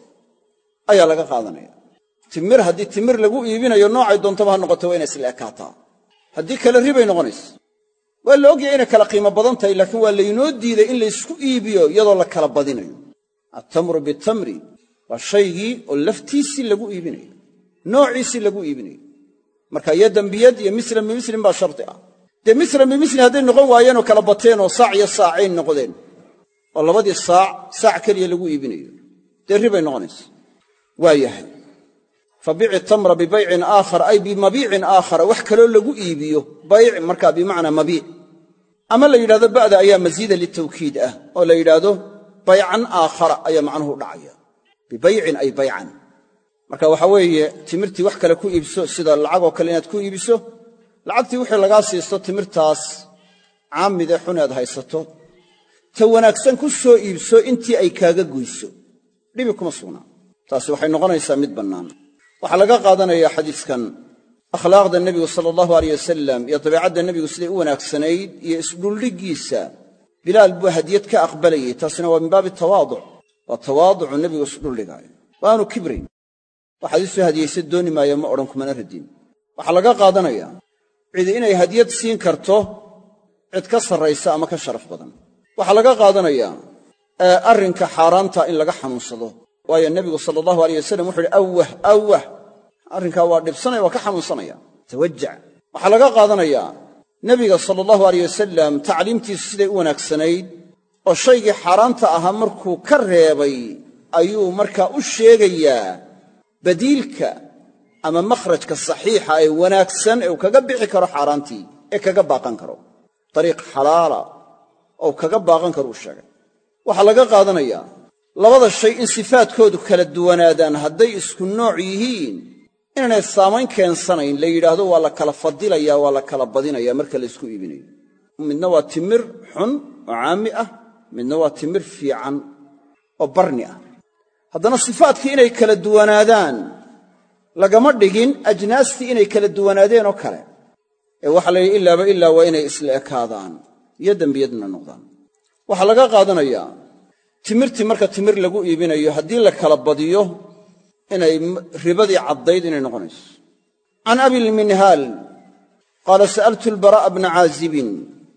ayaa laga qaadanaya timir haddii timir lagu iibinayo noocay doontaba ha noqoto waa inay isla ekaataa haddii kale ribay noqonayso waa la ogyahay inay kala qiimo badan tahay laakiin waa laynoo diiday in laysku iibiyo iyadoo la kala badinayo attamru bitamri waa shaygii oo laftiisii lagu iibinayo noociisii lagu iibinayo marka yadan biyad iyo mislan bimislin baa shardi ah dee mislan bimislin hadday noqon waayeenoo kala bateen oo saac iyo saacayn noqdeen oo labadii saac saac keliya lagu iibinayo dee ribay noqonaysa waa yahay fabici tamra bibaycin aakhar ay bimabiicin aakhara wax kaloo lagu iibiyo bayc markaa bimacnaa mabiic ama la yidhahdo ba'da ayaa masiida litawkiid ah oo la yidhaahdo baycan aakhara ayaa macnuhu dhacaya bibaycin ay baycan marka waxaa weeye timirtii wax kale ku iibso sida lacagoo kale inaad ku iibiso lacagtii wixii lagaa siisto timirtaas caamidee xun aad haysato ta wanaagsan ku soo iibso intii ay kaaga goyso dhibi kuma sugnaa taasi waxay noqonaysaa mid bannaan waxaa laga qaadanayaa xadiiskan akhlaaqda nebigu sala allahu alayh wasalam iyo dabeicadda nebigu siday u wanaagsanayd iyo isdhuldhiggiisa bilaal buu hadiyad ka aqbalayey taasina waa min baabi tawaaduc waa tawaaducu nebigu isdhuldhigaayo waanu kibrayn waxaad ii soo hadiyaysa dooni maayo ma odhan kumana radin waxaa laga qaadanayaa cidi inay hadiyad siin karto cid ka sarraysa ama ka sharaf badan waxaa laga qaadanayaa arrinka xaaraanta in laga xanuunsado waayo nebigu sala allahu alayh wasalam wuxu uhi awah awah arrinkaa waa dhibsanaya waa ka xanuunsanaya tawajac waxaa laga qaadanayaa nebiga sala allahu alayh wasalam tacliimtiisu siday u wanaagsanayd oo shaygii xaaraanta ahaa markuu ka reebay ayuu markaa u sheegayaa badiilka ama makhrajka saxiixa ee wanaagsan ee uu kaga bixi karo xaaraantii ee kaga baaqan karo dariiq xalaala oo kaga baaqan karo uu sheegay waxaa laga qaadanayaa labada shay in sifaadkoodu kala duwanaadaan hadday isku nooc yihiin inaanay saamayn keensanayn la yidhaahdo waa la kala fadilaya waa la kala badinaya marka la isku iibinayo midna waa timir xun oo caami ah midna waa timir fiican oo barni ah haddana sifaadkii inay kala duwanaadaan lagama dhigin ajnaastii inay kala duwanaadeen oo kale ee waxaa la yidhi ilaaba ilaa waa inay isla ekaadaan iyo dembiyadna noqdaan waxaa laga qaadanayaa timirtii marka timir lagu iibinayo haddii la kala badiyo inay ribadii caddayd inay noqonayso can abilminhaal qaala sa'altu albaraa'a bna caazibin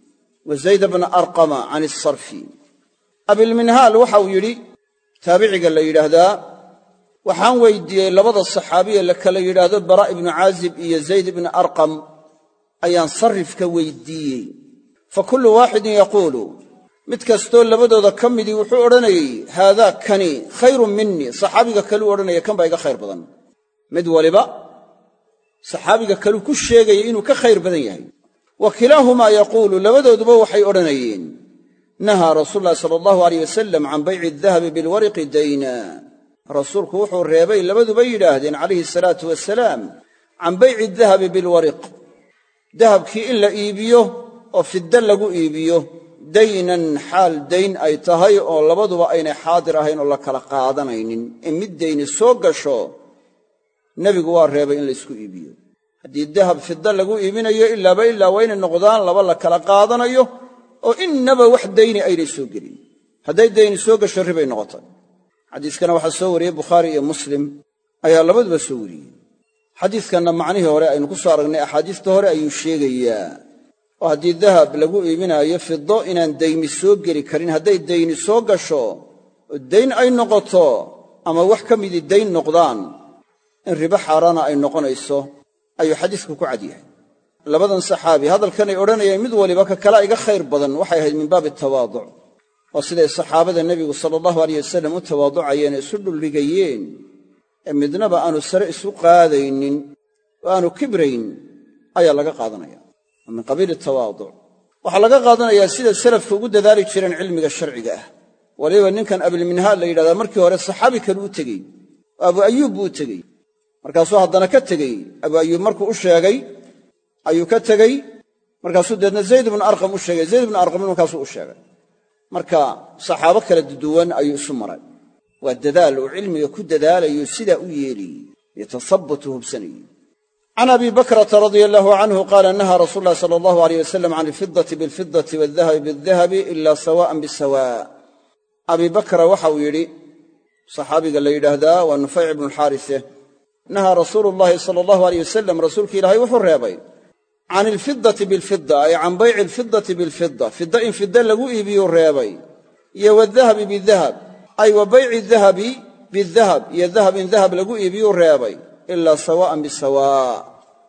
wa zayda bna arqama can isarfi abilminhaal waxa uu yidhi taabiciga la yidhaahdaa waxaan weydiiyey labada saxaabiye la kala yidhaahdo baraa' ibnu caazib iyo zayd ibna arqam ayaan sarrifka weydiiyey fa kullu waaxidin yaquulu mid kastoo labadooda ka midii wuxuu odhanayey haadaa kani khayrun minii saxaabiga kaluu odhanaya kan baa iga khayr badan mid waliba saxaabiga kaluu ku sheegaya inuu ka khayr badan yahay wa kilaahumaa yaquulu labadooduba waxay odhanayeen nahaa rasuulu llahi sala allahu alayh wasalam can bayci adahabi bilwariqi dayna rasuulku wuxuu reebay labaduba yidhaahdeen calayhi asalaatu wasalaam can bayci dahabi bilwariq dahabkii in la iibiyo oo fidda lagu iibiyo daynan xaal dayn ay tahay oo labaduba aynay xaadir ahayn oo la kala qaadanaynin in mid dayni soo gasho nebigu waa reebay in laysku iibiyo haddii dahab fidda lagu iibinayo ilaaba ilaa waa inay noqdaan laba la kala qaadanayo oo innaba wax dayni aynay soo gelin hadday dayni soo gasho ribay noqotay xadiiskana waxaa soo wariyey bukhaari iyo muslim ayaa labaduba soo wariyey xadiiskanna macnihii hore aynu ku soo aragnay axaadiista hore ayuu sheegayaa oo haddii dahab lagu iibinaayo fido inaan dayni soo geli karin hadday dayni soo gasho oo dayn ay noqoto ama wax ka midii dayn noqdaan in ribo xaaraana ay noqonayso ayuu xadiisku ku cad yahay labadan saxaabi hadalkanay odhanayeen mid waliba ka kala iga khayr badan waxay ahayd min baabi tawaaduc oo siday saxaabada nebigu sala allahu alayh wasalam u tawaaducayeen ee isu dhuldhigayeen ee midnaba aanu sare isu qaadaynin oo aanu kibrayn ayaa laga qaadanaya min qabiili tawaaduc waxaa laga qaadanayaa sida salafka ugu dadaali jireen cilmiga sharciga ah waliba ninkan abilminhaal la yidhahdaa markii hore saxaabi kale u tegey oo abu ayuub buu u tegey markaasuu haddana ka tegey abu ayuub markuu u sheegay ayuu ka tegey markaasuu deedna zayd ibnu arqam u sheegay zayd ibnu arqam markaasuu u sheegay marka saxaabo kala duwan ayuu isu maray waa dadaal uu cilmiga ku dadaalayo sidaa u yeeliyey yatasabbutu hubsanayey can abi bakrata radia allahu canhu qaala nahaa rasuulu llahi sala allahu alayh wasalam can alfidati bilfidati waaldahabi bildahabi ila sawa'an bisawa' abi bakra waxa uu yidhi saxaabiga la yidhaahdaa waa nufayc ibnu alxaarise nahaa rasuulu llahi sala allahu alayh wasalam rasuulka ilaahay wuxuu reebay can alfidati bilfida ay can bayci alfidati bilfida fida in fida lagu iibiyuu reebay iyo wadahabi bidahab ay wa bayci dahabi bidahab iyo dahab in dahab lagu iibiyuu reebay ilaa sawa'an bisawa'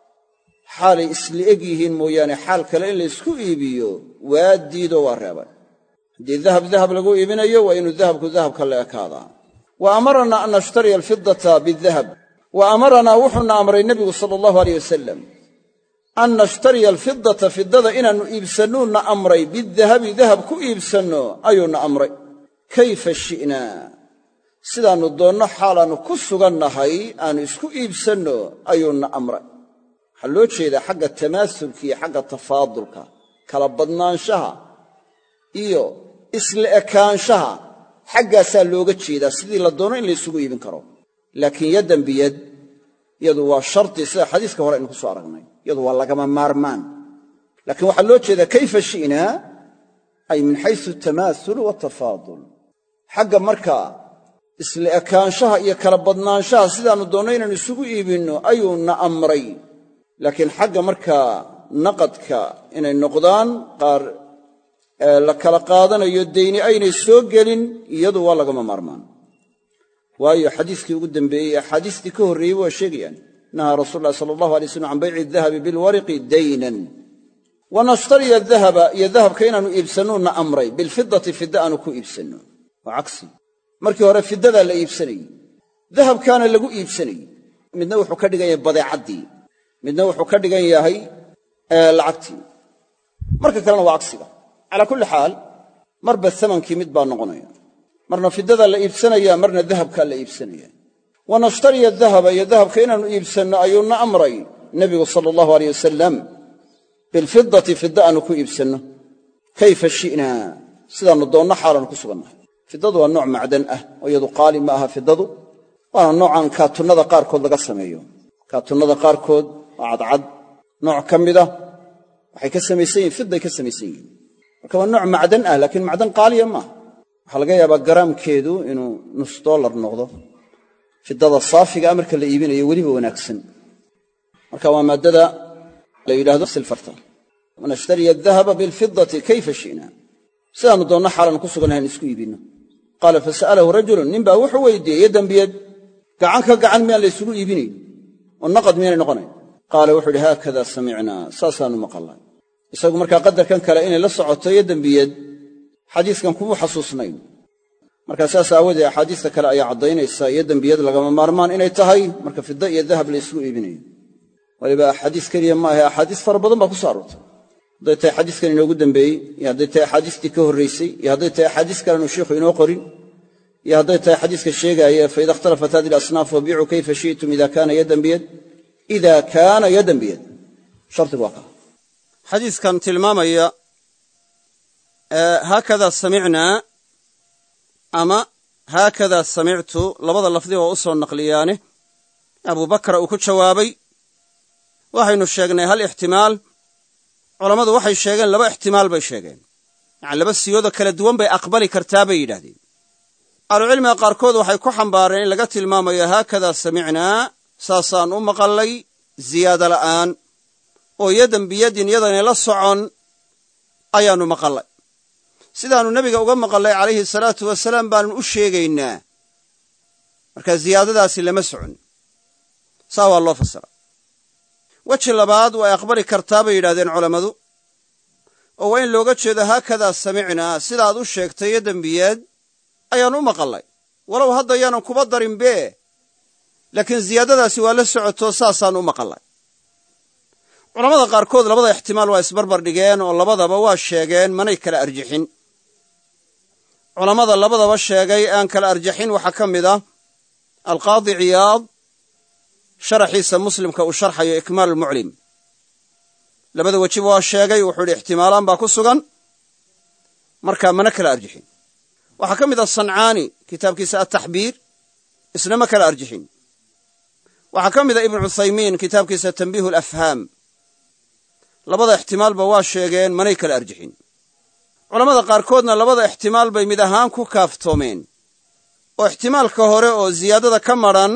xaalay isla eg yihiin mooyaane xaal kale in laysku iibiyo waa diido waa reebay haddii dahab dahab lagu iibinayo waa inuu dahabku dahabka la ekaadaa wa amaranaa an nashtariya alfidata bidahab wa amaranaa wuxuuna amray nebigu sala allahu alayh wasalam an nashtariya alfidata fidada inaannu iibsannuuna amray bidahabi dahab ku iibsanno ayuuna amray kayfa shi'naa sidaannu doonno xaalaannu ku sugannahay aannu isku iibsanno ayuuna amray waxaa loo jeedaa xagga tamaasulka iyo xagga tafaadulka kala badnaanshaha iyo isla ekaanshaha xaggaasaa looga jeedaa sidii la doono in la ysugu iibin karo laakiin yaddan biyad iyadu waa sharti sida xadiiska hore aynu ku soo aragnay iyadu waa lagama maarmaan laakiin waxaa loo jeedaa kayfa shi'naa ay min xaysu tamaasul watafaadul xagga markaa isla ekaanshaha iyo kala badnaanshaha sidaannu doonno inaannu isugu iibinno ayuuna amray laakiin xagga markaa naqadka inay noqdaan qaar la kala qaadanayo dayni aynay soo gelin iyadu waa lagama maarmaan waayo xadiiskii ugu dambeeyey axaadiistii ka horreeyey waa sheegayaan nahaa rasuulu llahi sala allahu alay slam can bayci dahabi bilwariqi daynan wa nashtariya dahaba iyo dahabka inaannu iibsannuuna amray bilfidati fida aanu ku iibsanno waa cagsi markii hore fidadaa la iibsanayey dahabkaana lagu iibsanayey midna wuxuu ka dhigan yahay badeecaddii midna wuxuu ka dhigan yahay lacagtii marka kalena waa cagsiga calaa kulli xaal marba amankii mid baa noqonaya marna fidadaa la iibsanaya marna dahabkaa la iibsanaya wa nashtariya dahaba iyo dahabka inaannu iibsanno ayuuna amray nebigu sala allahu aleyh wasalam bilfidati fida aanu ku iibsanno kayfa shi'naa sidaannu doonno xaalaannu ku sugannahay fidadu waa nooc macdan ah oo iyadu qaali ma aha fidadu waana noocan kaatunnada qaarkood laga sameeyo kaatunnada qaarkood waa cadcad nooc ka mida waxay ka samaysan yihin fiday ka samaysan yihiin marka waa nooc macdan ah laakiin macdan qaaliya maaha waxaa laga yaabaa garaamkeedu inuu nus dollar noqdo fidada saafigaa marka la iibinayo weliba wanaagsan marka waa maaddada la yidhahdo silfarta wanashtariya adahaba bilfidati kayfa shi'naa sidaannu doonno xaalaan ku sugannahay in isku iibinno qaala fasa'alahu rajulun ninbaa wuxuu weydiiyey yo dembiyad gacan ka gacan miyaan la ysugu iibinayn oo naqad miyaanay noqonayn qaala wuxuu idhi haakada samicnaa saasaannu maqalnay isagu markaa qadarkan kale inay la socoto yo dembiyad xadiiskan kumuu xasuusnayn markaa saas aawadee axaadiista kale ayaa caddaynaysa iyo dembiyad lagama maarmaan inay tahay marka fida iyo dahab la isugu iibinayo waliba axaadiis keliya maahae axaadiis fara badan baa ku soo aroortay hadday tahay xadiiskan inoogu dambeeyey iyo hadday tahay axaadiistii ka horraysay iyo hadday tahay axaadiis kalenu sheikhu inoo qorin iyo hadday tahay xadiiska sheegaaya faida ikhtalafat hadihi alasnaaf fabiicuu kayfa shi'tum ida kaana yadan biyad ida kaana yadan biyad shardigu waa kaa xadiiskan tilmaamaya haakada samicnaa ama haakada samictu labada lafdi oo u soo naqliyaane abubakra uu ku jawaabay waxaynu sheegnay hal ixtimaal culammadu waxay sheegeen laba ixtimaal bay sheegeen yani laba siyoodoo kala duwan bay aqbali kartaa bay yidhahdeen ahlucilmiga qaarkood waxay ku xambaareen in laga tilmaamayo haakadaa samicnaa saasaan u maqallay ziyaado la'aan oo yadan biyadin yadanay la socon ayaannu maqallay sidaannu nebiga uga maqallay calayhi salaatu wasalaam baannu u sheegaynaa marka ziyaadadaasi lama socon saa waa loo fasira weji labaad way aqbali kartaa bay yidhahdeen culammadu oo waa in looga jeedo haakadaa samicnaa sidaad u sheegtay yadan biyad ayaan u maqallay walow hadda yaanan kuba darinbe laakiin ziyaadadaasi waa la socoto saasaan u maqallay culammada qaarkood labada ixtimaal waa isbarbar dhigeen oo labadaba waa sheegeen manay kala arjixin culammada labadaba sheegay aan kala arjaxin waxaa ka mid ah alqaadi ciyaad sharaxiisa muslimka uu sharxayo ikmaal ulmuclim labada wejiba waa sheegay wuxuu idhi ixtimaalaan baa ku sugan markaa mana kala arjixin waxaa ka mid ah sancaani kitaabkiisa ataxbiir isna ma kala arjixin waxaa ka mid a ibnu cuthaymiin kitaabkiisa tanbiihu alafhaam labada ixtimaalba waa sheegeen manay kala arjixin culammada qaarkoodna labada ixtimaal bay mid ahaan ku kaaftoomeen oo ixtimaalka hore oo ziyaadada ka madran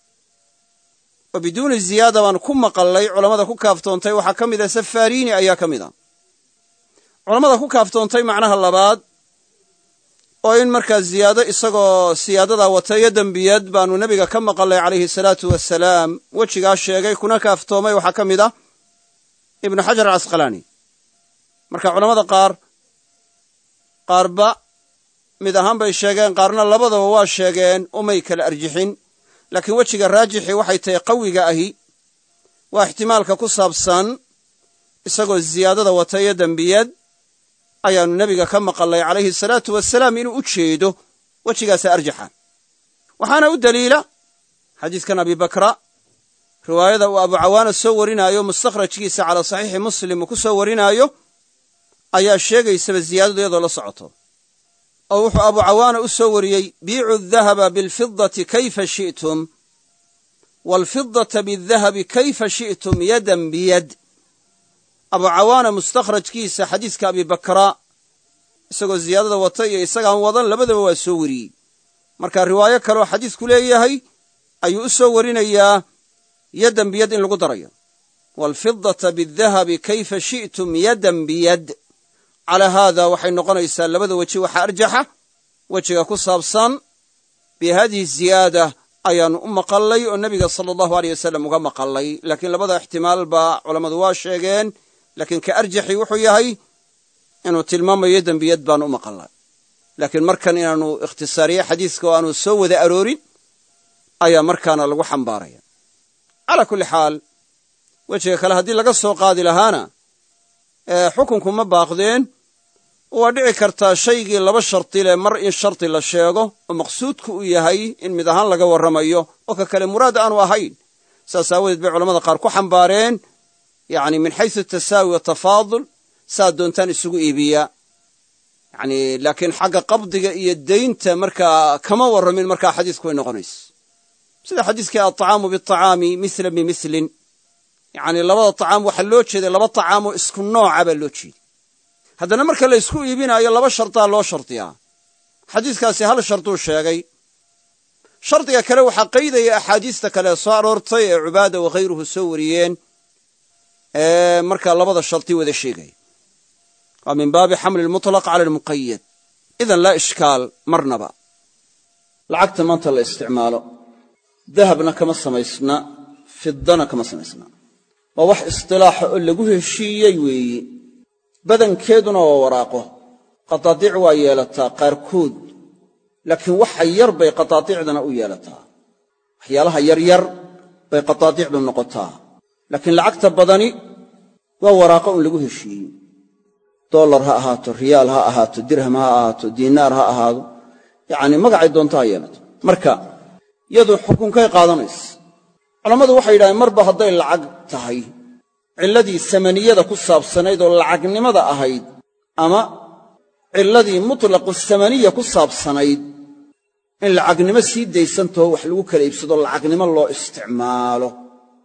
oo biduuni ziyaada baan ku maqallay culammada ku kaaftoontay waxaa ka mid a safaariini ayaa ka mid a culammada ku kaaftoontay macnaha labaad oo in markaa ziyaado isagoo siyaadadaa wata yadan biyad baannu nebiga ka maqallay calayhi salaatu wasalaam wejigaa sheegay kuna kaaftoomay waxaa ka mid ah ibnu xajar alcasqalaani marka culammada qaar qaarba mid ahaan bay sheegeen qaarna labadaba waa sheegeen umay kala arjixin laakiin wejiga raajixi waxay tahay qawiga ahi waa ixtimaalka ku saabsan isagoo ziyaadada wata yadan biyad ayaannu nebiga ka maqallay calayhi salaatu wasalaam inuu u jeedo wejigaasa arjaxa waxaana u daliila xadiidkan abibakra riwaayada uu abu cawaana soo warinaayo mustakhrajkiisa calaa saxiixi muslim uu ku soo warinaayo ayaa sheegaysaba ziyaadadu iyadoo la socoto oo wuxuu abu cawaana u soo wariyey biicu adahaba bilfidati kayfa shi'tum waalfidata bidahabi kayfa shi'tum yadan biyad abu cawaana mustakhrajkiisa xadiiska abibakra isagoo ziyaadada wata iyo isagaan wadan labadaba waa soo wariyey marka riwaayo kaleoo xadiisku leeyahay ayuu u soo warinayaa yadan biyad in lagu darayo waalfidata bidahabi kayfa shi'tum yadan biyad calaa haada waxay noqonaysaa labada weji waxaa arjaxa wejiga ku saabsan bi haadihi ziyaada ayaannu u maqallay oo nebiga sala allahu aleyh wasalam uga maqallay laakiin labada ixtimaal baa culammadu waa sheegeen laakiin ka arjaxi wuxuu yahay inuu tilmaamayo dembiyad baanu u maqallay laakiin markan inaanu ikhtisaariye xadiiska oo aanu soo wada aroorin ayaa markaana lagu xambaaraya calaa kulli xaal wejiga kale haddii laga soo qaadi lahaana xukunku ma baaqdeen waa dhici kartaa shaygii laba sharti leh mar in sharti la sheego oo maqsuudku u yahay in mid ahaan laga warramayo oo ka kale muraad aanu ahayn saas aawadeed bay culamada qaar ku xambaareen yacni min xaysu tasaawi wa tafaadul saad doontaan isugu iibiya yani laakiin xagga qabdiga iyo daynta markaa kama warramin markaa xadiisku way noqonaysa sida xadiiskii alطacaamu biطacaami mila bimilin yani labada طacaam waxaa loo jeeday laba طacaamoo isku nooca baa loo jeeday haddana marka la isku iibinaayo laba shartaa loo shardiyaa xadiiskaasi hal sharduu sheegay shardiga kale waxaa qaydaya axaadiista kale soo aroortay ee cubaada wakhayruhu soo wariyeen ee markaa labada sharti wada sheegaya waa min baabi xamli lmuطlaq cala almuqayad idan laa ishkaal marnaba lacagta maanta la isticmaalo dahabna kama samaysna fidana kama samaysna waa wax isطilaaxa oo lagu heshiiyey weeye badankeeduna waa waraaqo qadaadiic waa yeelataa qaarkood laakiin waxa yar bay qadaadiicdana u yeelataa waxyaalaha yaryar bay qadaadiicdu noqotaa laakiin lacagta badani waa waraaqo un lagu heshiiyey dollar ha ahaato riyaal ha ahaato dirham ha ahaato diinaar ha ahaado yacnii magacay doonto ha yeelato marka yadu xukunkay qaadanaysa culammadu waxay yidhahdeen marba hadday lacag tahay cilladii samaniyada ku saabsanayd oo lacagnimada ahayd ama cilladii mutlaqu samaniya ku saabsanayd in lacagnimo sii daysantaho wax lagu kala iibsado lacagnimo loo isticmaalo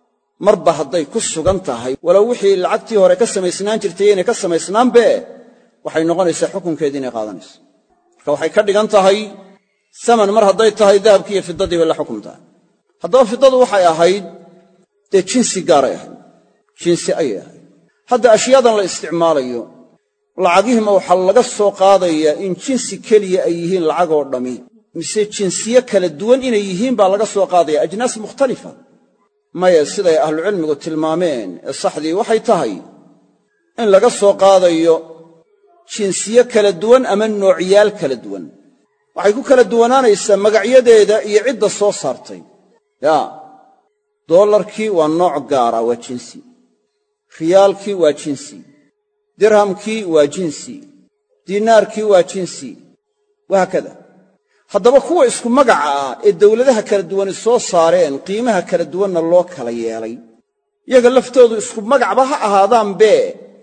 marba hadday ku sugan tahay walow wixii lacagtii hore ka samaysnaan jirtay inay ka samaysnaanbe waxay noqonaysaa xukunkeedii inay qaadanayso marka waxay ka dhigan tahay saman mar hadday tahay dahabkii iyo fiddadii bay la xukumtaa haddaba fiddadu waxay ahayd dee jinsi gaaray ahayd jinsi ayay ahayd hadda ashyaadan la isticmaalayo lacagihima waxaa laga soo qaadayaa in jinsi keliya ay yihiin lacagoo dhammi mise jinsiye kala duwan inay yihiin baa laga soo qaadaya ajnaas mukhtalifa maya siday ahlucilmigu tilmaameen ee saxdii waxay tahay in laga soo qaadayo jinsiye kala duwan ama noocyaal kala duwan waxay ku kala duwanaanaysaa magacyadeeda iyo cidda soo saartay yaa doolarkii waa nooc gaara waa jinsi riyaalkii waa jinsi dirhamkii waa jinsi diinaarkii waa jinsi wahaakada haddaba kuwa isku magaca ah ee dawladaha kala duwani soo saareen qiimaha kala duwanna loo kala yeelay iyaga laftoodu isku magacba ha ahaadaanbe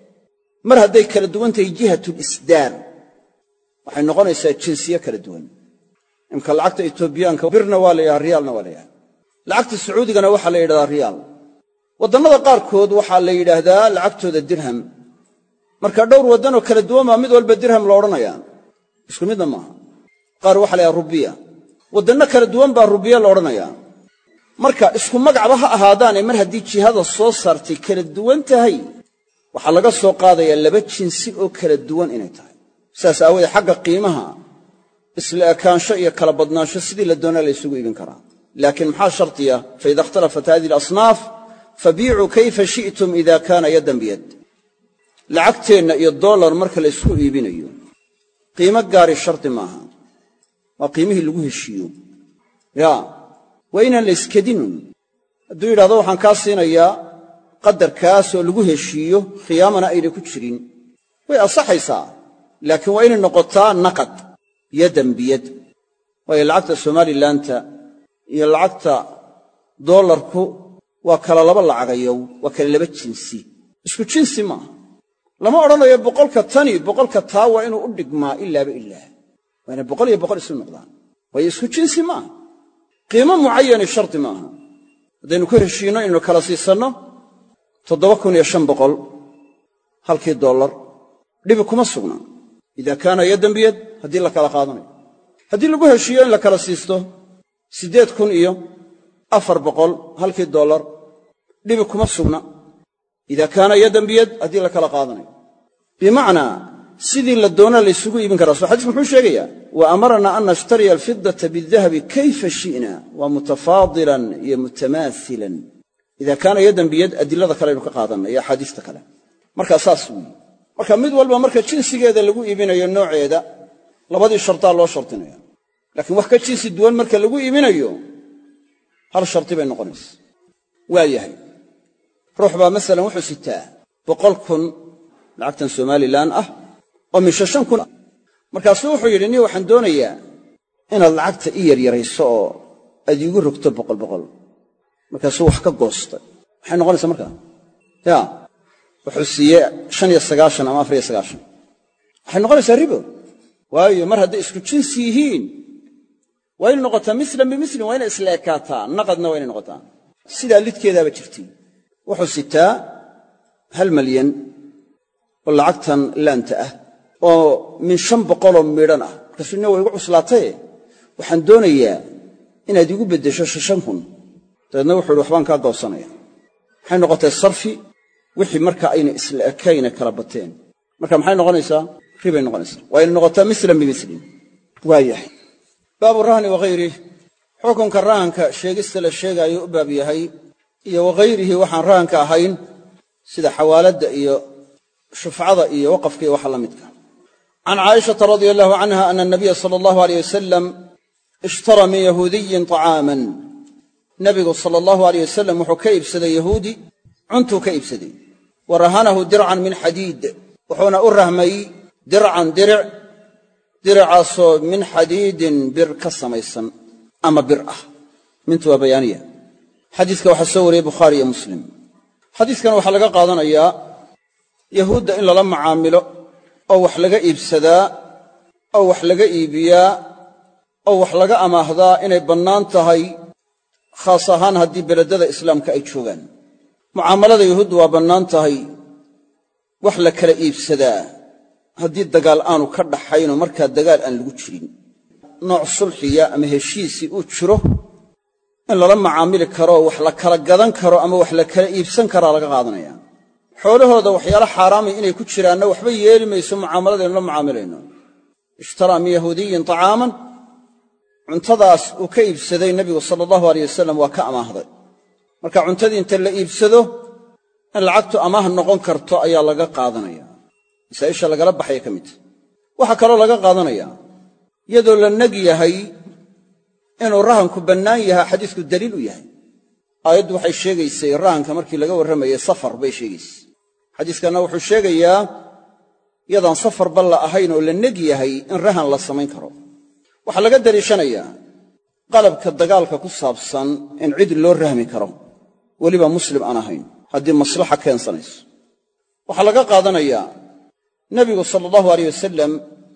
mar hadday kala duwan tahay jihatul isdaar waxay noqonaysaa jinsiye kala duwan imka lacagta etoobiyaanka birna waa la yidhaha riyaalna waa la yidhaha lacagta sacuudigana waxaa la yidhahdaa riyaal waddannada qaarkood waxaa la yidhaahdaa lacagtooda dirham marka dhowr waddanoo kala duwan baa mid walba dirham lo odhanayaa isku midna maaha qaar waxaa la yidhaha rubiya waddanno kala duwan baa rubiya la odhanayaa marka isku magacba ha ahaadaane mar haddii jihada soo saartay kala duwan tahay waxaa laga soo qaadayaa laba jinsi oo kala duwan inay tahay sidaas aawoodee xagga qiimaha isla ekaansho iyo kala badnaansho sidii la doonaa la ysugu iibin karaa laakiin maxaa shartiya faida ikhtalafat hadihi alasnaaf fabiicuu kayfa shi'tum ida kaana yaddan biyad lacagteenna iyo dollar marka la ysku iibinayo qiimo gaari shardi maaha waa qiimihii lagu heshiiyo yaa waa inaan la iskadinun hadduu yidhahdo waxaan kaa siinayaa qadarkaas oo lagu heshiiyo khiyaamana aynay ku jirin way ansaxaysaa laakiin waa inay noqotaa naqad yaddan biyad waayo lacagta somalilaanta iyo lacagta dollarku waa kala laba lacagayow waa kala laba jinsi isku jinsi maaha lama odhanayo boqolka tani boqolka taa waa inuu u dhigmaa ilaaba ilaa waa inay boqol iyo boqol isu noqdaan waayo isku jinsi maaha qiimo mucayani shardi maaha haddaynu ku heshiinno inaynu kala siisanno toddoba kun iyo shan boqol halkii dollar dhibi kuma sugna idaa kaana yaddan biyad haddii la kala qaadanayo haddii lagu heshiiyo in la kala siisto siddeed kun iyo afar boqol halkii dollar dhibi kuma sugna idaa kaana yaddan biyad haddii la kala qaadanayo bimacnaa sidii la doona laysugu iibin karaa soo xadiisku muxuu sheegayaa wa amaranaa an nashtariya alfiddata bidahabi kayfa shi'na waa mutafaadilan iyo mutamaasilan idaa kaana yaddan biyad adilada kale aynu ka qaadanna iyo axaadiista kale markaa saas weeye marka mid walba marka jinsigeeda lagu iibinayo nooceeda labadii shartaa loo shardinaya laakiin wax ka jinsi duwan marka lagu iibinayo hal shardi bay noqonaysa waa yahay ruux baa masalan wuxuu sitaa boqol kun lacagtan somalilan ah oo misha shan kun ah markaasuu wuxuu yidhi ni waxaan doonayaa inaad lacagta ii yaryarayso oo aad iigu rogto boqol boqol markaasuu wax ka goostay maxay noqonaysaa markaa yaa wuxuu siiyey shan iyo sagaashan ama afar iyo sagaashan waxay noqonaysaa ribo waayo mar hadday isku jinsi yihiin waa inay noqotaa mislan bimislin waa inay isla ekaataa naqadna waa inay noqotaa sidaa lidkeedaaba jirtay wuxuu sitaa hal malyan oo lacagtan laanta ah oo min shan boqoloo midhan ah markaasuu ina waa igu cuslaataye waxaan doonayaa inaad igu beddesho shan kun dabeedna wuxuu yidhi waxbaan kaa goosanaya maxay noqotay sarfi wixii marka ayna isla ekayna kala bateen marka maxay noqonaysaa ribay noqonaysaa waa inay noqotaa mislan bimislin waa yahay baabu rahni wahayrih xukunka rahanka sheegista la sheegaayo u baab yahay iyo waghayrihi waxaan rahanka ahayn sida xawaaladda iyo shufcada iyo waqafka iyo waxa la midka can caaishata radia allahu canha ana anabiya sala allahu alayh wasalam ishtara min yahuudiyin طacaaman nabigu sala allahu alayh wasalam wuxuu ka iibsaday yahuudi cuntuu ka iibsaday wa rahanahu dircan min xadiid wuxuuna u rahmay dircan diric diricaasoo min xadiidin bir ka samaysan ama bir ah mintu waa bayaaniya xadiiska waxaa soo wariyey bukhaari iyo muslim xadiiskan waxaa laga qaadanayaa yahuudda in lala macaamilo oo wax laga iibsadaa oo wax laga iibiyaa oo wax laga amaahdaa inay bannaan tahay khaas ahaan haddii beledada islaamka ay joogaan mucaamalada yahuuddu waa bannaan tahay wax la kala iibsadaa haddii dagaal aanu ka dhaxayno markaa dagaal aan lagu jirin nooc sulxiya ama heshiisii uu jiro in lala macaamili karo wax la kala gadan karo ama wax la kala iibsan karaa laga qaadanaya xoolahooda waxyaalo xaaraamay inay ku jiraanna waxba yeeli mayso mucaamaladaynu la mucaamilayno ishtaraa min yahuudiyin طacaaman cuntadaas uu ka iibsaday nebigu sala allahu alayh wasalam waa ka amaahday marka cuntadii inta la iibsado in lacagtu amaah noqon karto ayaa laga qaadanaya masaa'isha lagala baxaya ka midta waxaa kaloo laga qaadanaya iyadoo la neg yahay inuu rahanku bannaan yahay xadiisku daliil u yahay aayaddu waxay sheegaysay rahanka markii laga warramayay safar bay sheegaysay xadiiskanna wuxuu sheegayaa yadaan safarba la ahayn oo la neg yahay in rahan la samayn karo waxaa laga daliishanayaa qalabka dagaalka ku saabsan in cid loo rahmi karo weliba muslim aan ahayn haddii maslaxa keensanayso waxaa laga qaadanayaa nebigu sala allahu alayh wasalam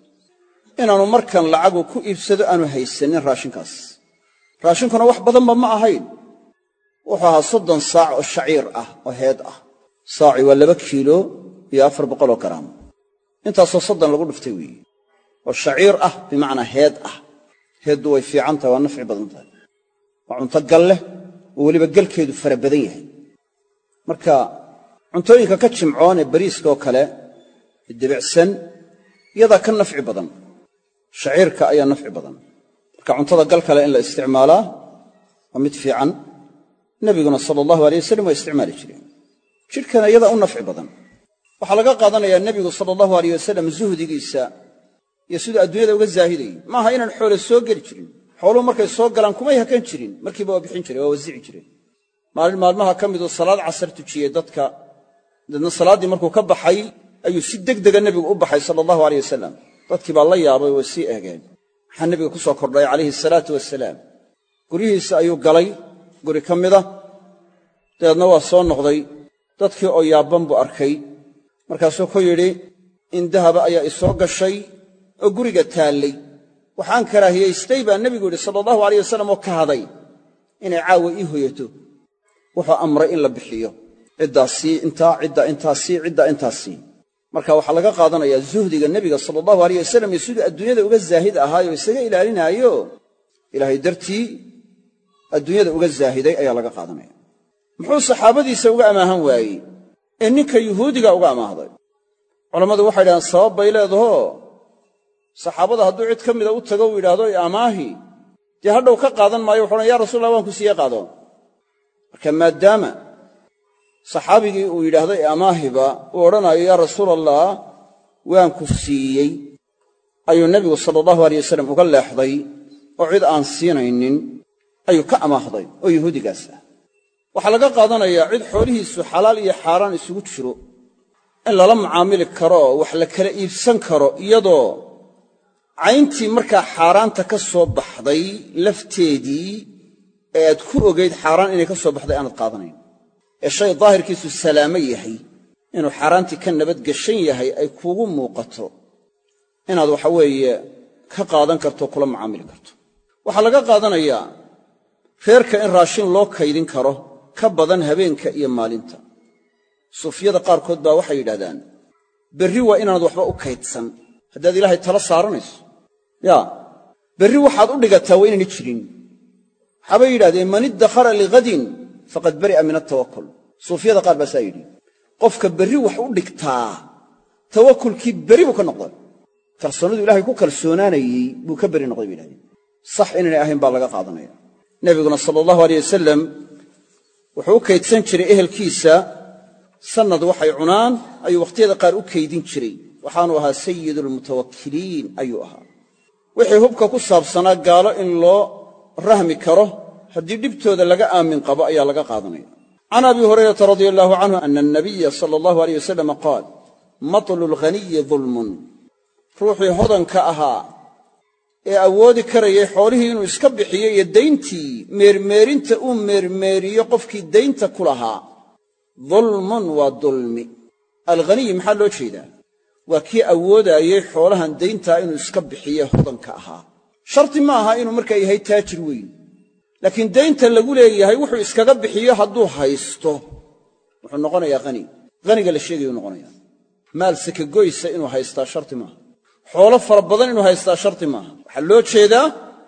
inaanu markan lacagu ku iibsado aanu haysanin raashinkaas raashinkuna wax badanba ma ahayn wuxuu ahaa soddon saac oo shaciir ah oo heed ah saaci waa laba kiilo iyo afar boqoloo garaam intaasoo soddon lagu dhuftay weeye oo shaciir ah bimacnaa heed ah heeddu way fiican tahay waa nafci badan tahay waa cunto gal leh oo weliba gelkeedu fara badan yahay marka cuntooyinka ka jimcoon ee bariiskaoo kale ee debicsan iyadaa ka nafci badan shaciirka ayaa nafci badan marka cuntada gal kale in la isticmaalaa waa mid fiican nebiguna sala allahu alay wasalam waa isticmaali jireen jidhkana iyadaa u nafci badan waxaa laga qaadanayaa nebigu sala allahu alayh wasalam zuhdigiisa iyo siduu adduunyada uga zaahidayey maaha inaan xoole soo geli jirin xooluhu markay soo galaan kumay hakan jirin markiiba waa bixin jireen waa wasici jireen maalin maalmaha ka miduu salaad casar tujiyey dadka dadna salaaddii markuu ka baxay ayuu si degdega nebigu u baxay sala allahu aleyh wasalam dadkii baa la yaabay way sii eegeen maxaa nebiga ku soo kordhay calayhi salaatu wasalaam guryihiisa ayuu galay guri ka mida dabeedna waa soo noqday dadkii oo yaabban buu arkay markaasuu ku yidhi in dahaba ayaa isoo gashay oo guriga taallay waxaan karaahiyaystay baa nebigu yidhi sala allahu alayh wasalam oo ka haday inay caawa ii hoyato wuxuu amray in la bixiyo ciddaasii intaa cidda intaasii cidda intaasii marka waxaa laga qaadanayaa zuhdiga nebiga sala allahu alayh wasalam iyo siduu adduunyada uga zaahid ahaayoo isaga ilaalinaayo ilaahay dartii adduunyada uga zaahiday ayaa laga qaadanaya muxuu saxaabadiisa uga amaahan waayey ee ninka yuhuudiga uga amaahday culammadu waxay yidhahdeen sabab bay leedahoo saxaabada hadduu cid ka mida u tago uu yidhaahdo i amaahi dee hadhow ka qaadan maayo wuxu odhan ya rasulallah waan ku siiye qaado marka maadaama saxaabigii uu yidhaahdo i amaahiba uu odhanaayo yaa rasuulallah waan ku siiyey ayuu nebigu sala allahu alay wasalam uga leexday oo cid aan siinaynin ayuu ka amaahday oo yuhuudigaas ah waxaa laga qaadanayaa cid xoolihiisu xalaal iyo xaaraan isugu jiro in lala mucaamili karo wax la kala iibsan karo iyadoo cayntii markaa xaaraanta ka soo baxday lafteedii ee aad ku ogayd xaaraan inay ka soo baxday aanad qaadanayn ee shay daahirkiisu salaamo yahay inuu xaaraantii ka nabadgeshan yahay ay kuugu muuqato inaad waxa weeye ka qaadan karto kula mucaamili karto waxaa laga qaadanayaa reerka in raashin loo kaydin karo ka badan habeenka iyo maalinta suufiyada qaarkood baa waxay yidhahdaan berri waa inaanad waxba u kaydsan haddaad ilaahay tala saaranayso yaa berri waxaad u dhigataa waa inaynay jirin waxaabay yidhahdeen man iddakhara lighadin faqad bari'a min altawakul suufiyada qaar baa saa yidhi qofka berri wax u dhigtaa tawakulkii berri buu ka noqday kalsoonidu ilaahay ku kalsoonaanayey buu ka beri noqday bay yidhahdeen sax inaynay ahayn baa laga qaadanaya nebiguna sala allahu aleyh wasalam wuxuu u kaydsan jiray ehelkiisa sannad waxay cunaan ayuu wakhtiyada qaar u kaydin jiray waxaanu ahaa sayidulmutawakkiliin ayuu ahaa wixii hubka ku saabsanaa gaalo in loo rahmi karo haddii dhibtooda laga aamin qabo ayaa laga qaadanaya can abi hurayrata radia allahu canhu ana anabiya sala allahu aleyh wasalam qaal matlu lghaniyi dulmun ruuxii hodanka ahaa ee awoodi karayay xoolihii inuu iska bixiyo iyo dayntii meermeerinta uu meermeeriyo qofkii daynta ku lahaa dulmun waa dulmi alghaniyi maxaa loo jeedaa waa kii awoodaayey xoolahan dayntaa inuu iska bixiye hodanka ahaa sharti ma aha inuu markaa yahay taajir weyn laakiin daynta lagu leeyahay wuxuu iskaga bixiyo hadduu haysto wuxuu noqonayaa hani haniga la sheegayuu noqonayaa maal sika goysa inuu haystaa sharti maaha xoolo fara badan inuu haystaa sharti maaha waxaa loo jeedaa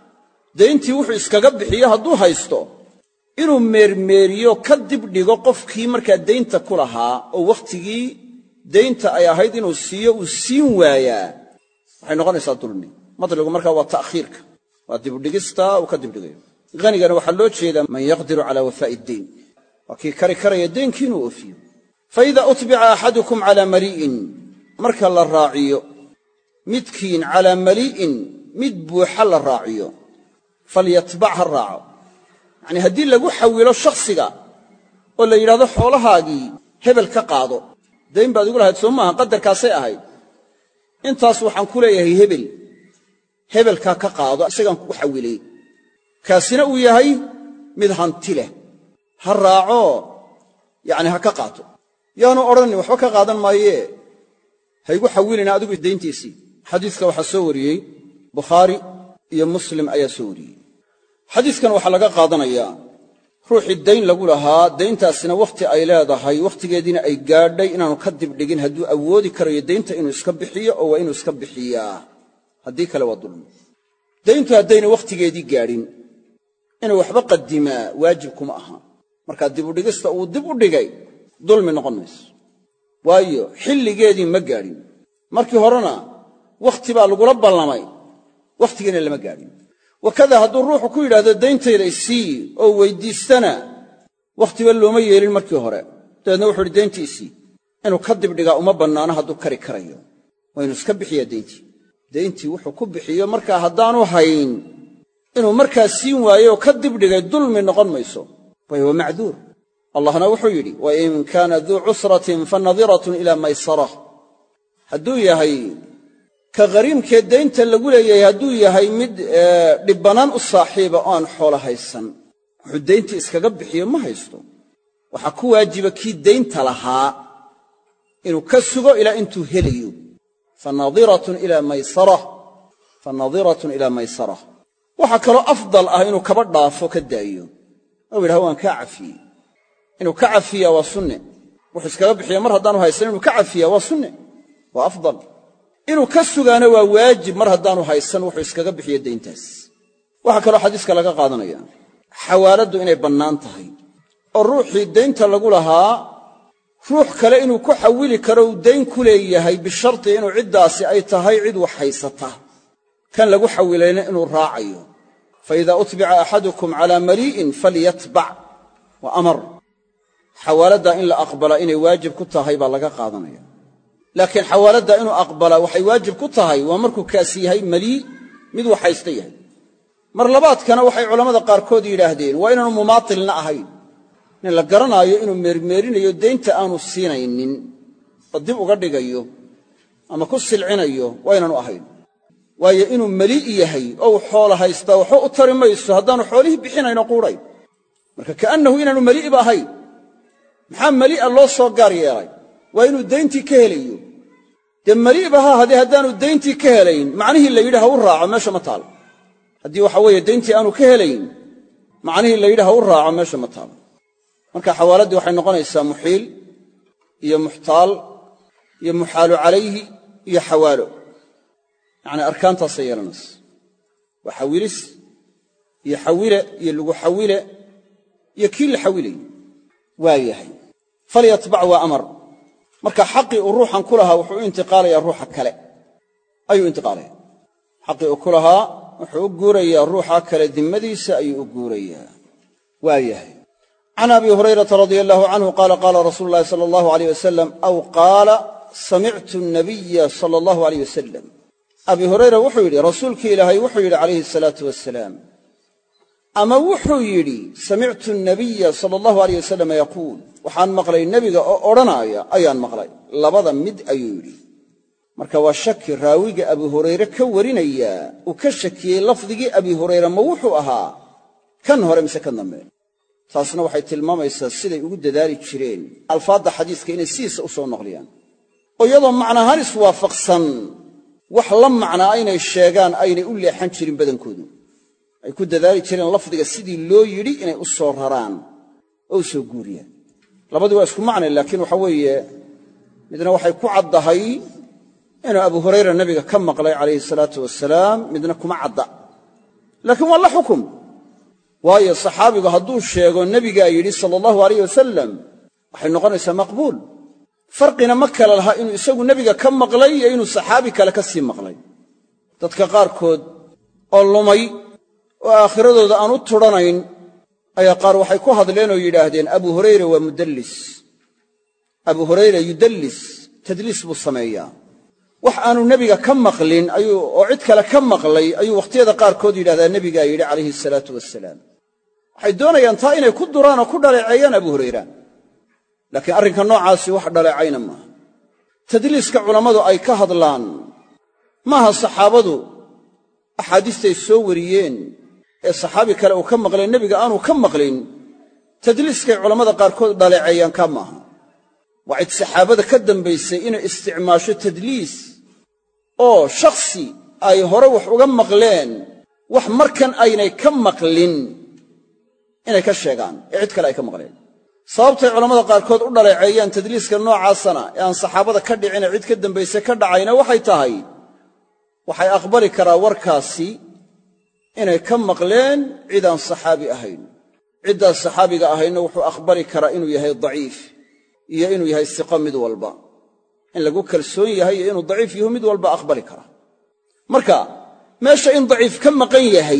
dayntii wuxuu iskaga bixiyo hadduu haysto inuu meermeeriyo ka dib dhigo qofkii markaa daynta ku lahaa oo wakhtigii daynta ay ahayd inuu siiyo uu siin waayaa waxay noqonaysaa dulmi madligu markaa waa ta'khiirka waa dibudhigista uu ka dibdhigayo hanigana waxaa loo jeedaa man yaqdiru calaa wafaa'i iddayn waa kii kari karaya daynkii inuu oofiyo faida utbica axadukum calaa mali'in marka la raaciyo midkiin calaa mali'in mid buuxa la raaciyo falyatbac ha raaco yacnii haddii lagu xawilo shakhsiga oo la yidhahdo xoolahaagii hebel ka qaado dayn baad igu lahayd soo maaha qadarkaasay ahayd intaas waxaan ku leeyahay hebel hebelkaa ka qaado isagaan kugu xawilay kaasina uu yahay mid hanti leh ha raaco yacni ha ka qaato yaanu odhanin waxba ka qaadan maayee ha igu xawilina adigu dayntiisii xadiiska waxaa soo wariyey bukhaari iyo muslim ayaa soo wariyey xadiiskan waxaa laga qaadanayaa ruuxii dayn lagu lahaa dayntaasina wakhti ay leedahay wakhtigeediina ay gaadhay inaanu ka dibdhigin hadduu awoodi karayo daynta inuu iska bixiyo oo waa inuu iska bixiyaa haddii kale waa dulmi dayntu haddayna wakhtigeedii gaadhin inuu waxba qadimaa waajib kuma aha markaa dibudhigista uu dib u dhigay dulmi noqon mayso waayo xilligeedii ma gaadhin markii horena wakhti baa lagula ballamay wakhtigiina lama gaadhin wakada hadduu ruuxu ku yidhaahdo dayntayda isii oo weyddiistana wakhtiba looma yeelin markii hore dabeedna wuxuu idhi dayntii isii inuu ka dibdhigaa uma bannaano hadduu kari karayo waa inuu iska bixiyaa dayntii dayntii wuxuu ku bixiyo markaa haddaanu hayn inuu markaa siin waayo oo ka dibdhigay dulmi noqon mayso waayo waa macduur allahna wuxuu yidhi wain kaana duu cusratin fanadiratun ilaa maysara hadduu yahay ka qariimkee daynta lagu leeyahay hadduu yahay mid dhibbanaan u saaxiiba oo aan xoolo haysan wuxuu dayntii iskaga bixiyo ma haysto waxaa ku waajiba kii daynta lahaa inuu ka sugo ilaa intuu helayo fanadiratun ilaa maysara fanadiratun ilaa maysara waxaa kaloo afdal ah inuu kaba dhaafo ka daayo ou yidhaha waan kaa cafiyey inuu ka cafiyaa waa sunne wuxuu iskaga bixiya mar haddaanu haysan inuu ka cafiyaa waa sunne waa afdal inuu ka sugaana waa waajib mar haddaanu haysan wuxuu iskaga bixiyo dayntaas waxaa kaloo xadiiska laga qaadanaya xawaaladdu inay bannaan tahay oo ruuxii daynta lagu lahaa ruux kale inuu ku xawili karo uu dayn ku leeyahay bisharti inuu ciddaasi ay tahay cid wax haysata kan lagu xawilayna inuu raacayo faida utbica axadukum calaa mali'in falyatbac wa amar xawaaladda in la aqbala inay waajib ku tahay baa laga qaadanaya laakiin xawaaladda inuu aqbalaa waxay waajib ku tahay waa markuu kaasi yahay malii mid wax haysta yahay mar labaadkana waxay culammada qaarkood yidhaahdeen waa inaanu mumaatilna ahayn nin la garanaayo inuu meermeerinayo daynta aanu siinaynin oo dib uga dhigayo ama ku silcinayo waa inaanu ahayn waayo inuu malii yahay oo uu xoola haystaa waxba u tari mayso haddaanu xoolihii bixinayno quudhayn marka ka'annahu inaanu malii'ba ahayn maxaa malii'a loo soo gaar yeelay waa inuu dayntii ka helayo dee malii'ba ha haddee haddaanu dayntii ka helayn macnihii la yidhi ha u raaco meesha ma taalo haddii waxa weeye dayntii aanu ka helayn macnihii la yidhi ha u raaco meesha ma taalo marka xawaaladdii waxay noqonaysaa muxiil iyo muxtaal iyo muxaalu calayhi iyo xawaalo yacnii arkaantaasay yeelanaysa waa xawilis iyo xawile iyo lagu xawile iyo kii la xawilayey waa yahay falyatbac waa amar marka xaqii uu ruuxan ku lahaa wuxuu u intiqaalayaa ruuxa kale ayuu intiqaalaya xaqii uu ku lahaa wuxuu u guurayaa ruuxa kale dimmadiisa ayuu u guurayaa waa yahay can abi hurayrata radia allahu canhu qaala qaala rasuulu llahi sala allahu alayh wasalam aw qaala samictu nabiya sala allahu alayh wasalam abi hurayra wuxuu yidhi rasuulkii ilaahay wuxuu yidhi calayhi asalaatu wasalaam ama wuxuu yidhi samictu nabiya sala allahu alayh wasalam yaquul waxaan maqlay nebiga oo odhanaaya ayaan maqlay labada mid ayuu yidhi marka waa shaki raawiga abi hurayre ka warinayaa uu ka shakiyey lafdigii abi hurayre ma wuxuu ahaa kan hore mise kan dambe taasna waxay tilmaamaysaa siday ugu dadaali jireen alfaadda xadiiska inay sidiisa u soo naqliyaan oo iyadoo macnahaan iswaafaqsan wax la macnaa aynay sheegaan aynay u leexan jirin badankoodu ay ku dadaali jireen lafdiga sidii loo yidhi inay u soo raraan oo u soo guuriyaan labadii waa isku macnay laakiin waxa weeye midna waxay ku caddahay inuu abu hurayra nabiga ka maqlay calayhi salaatu wasalaam midna kuma cadda laakiin waa la xukum waayo saxaabigu hadduu sheego nebigaa yidhi sala allahu alayh wasalam waxay noqonaysaa maqbuul farqina ma kala laha inuu isagu nebiga ka maqlay iyo inuu saxaabi kale ka sii maqlay dadka qaarkood oo lumay oo aakhiradooda aan u tudhanayn ayaa qaar waxay ku hadleen oo yidhaahdeen abu hurayra waa mudallis abu hurayra yudallis tadliis buu sameeyaa wax aanu nebiga ka maqlin ayuu oo cid kale ka maqlay ayuu wakhtiyada qaarkood yidhahdaa nebigaa yidhi calayhi salaatu wasalaam waxay doonayaan taa inay ku duraan oo ku dhaleeceeyaan abu hurayra laakiin arrinka noocaasi wax dhaleecayna maaha tadliiska culammadu ay ka hadlaan maaha saxaabadu axaadiistay soo wariyeen ee saxaabi kale uu ka maqlay nebiga aanu ka maqlin tadliiskay culammada qaarkood dhaleeceeyaan kaa maaha waa cid saxaabada ka dambaysay inay isticmaasho tadliis oo shakhsi ay hore wax uga maqleen wax markan aynay ka maqlin inay ka sheegaan ee cid kale ay ka maqleen sababtay culammada qaarkood u dhaleeceeyaan tadliiska noocaasana ee aan saxaabada ka dhicine cid ka dambayse ka dhacayna waxay tahay waxay aqbali karaa warkaasi inay ka maqleen cid aan saxaabi ahayn ciddaas saxaabiga ahaynna wuxuu aqbali karaa inuu yahay daciif iyo inuu yahay siqo mid walba in lagu kalsoon yahay iyo inuu daciif yahu mid walba aqbali kara marka meesha in daciif ka maqan yahay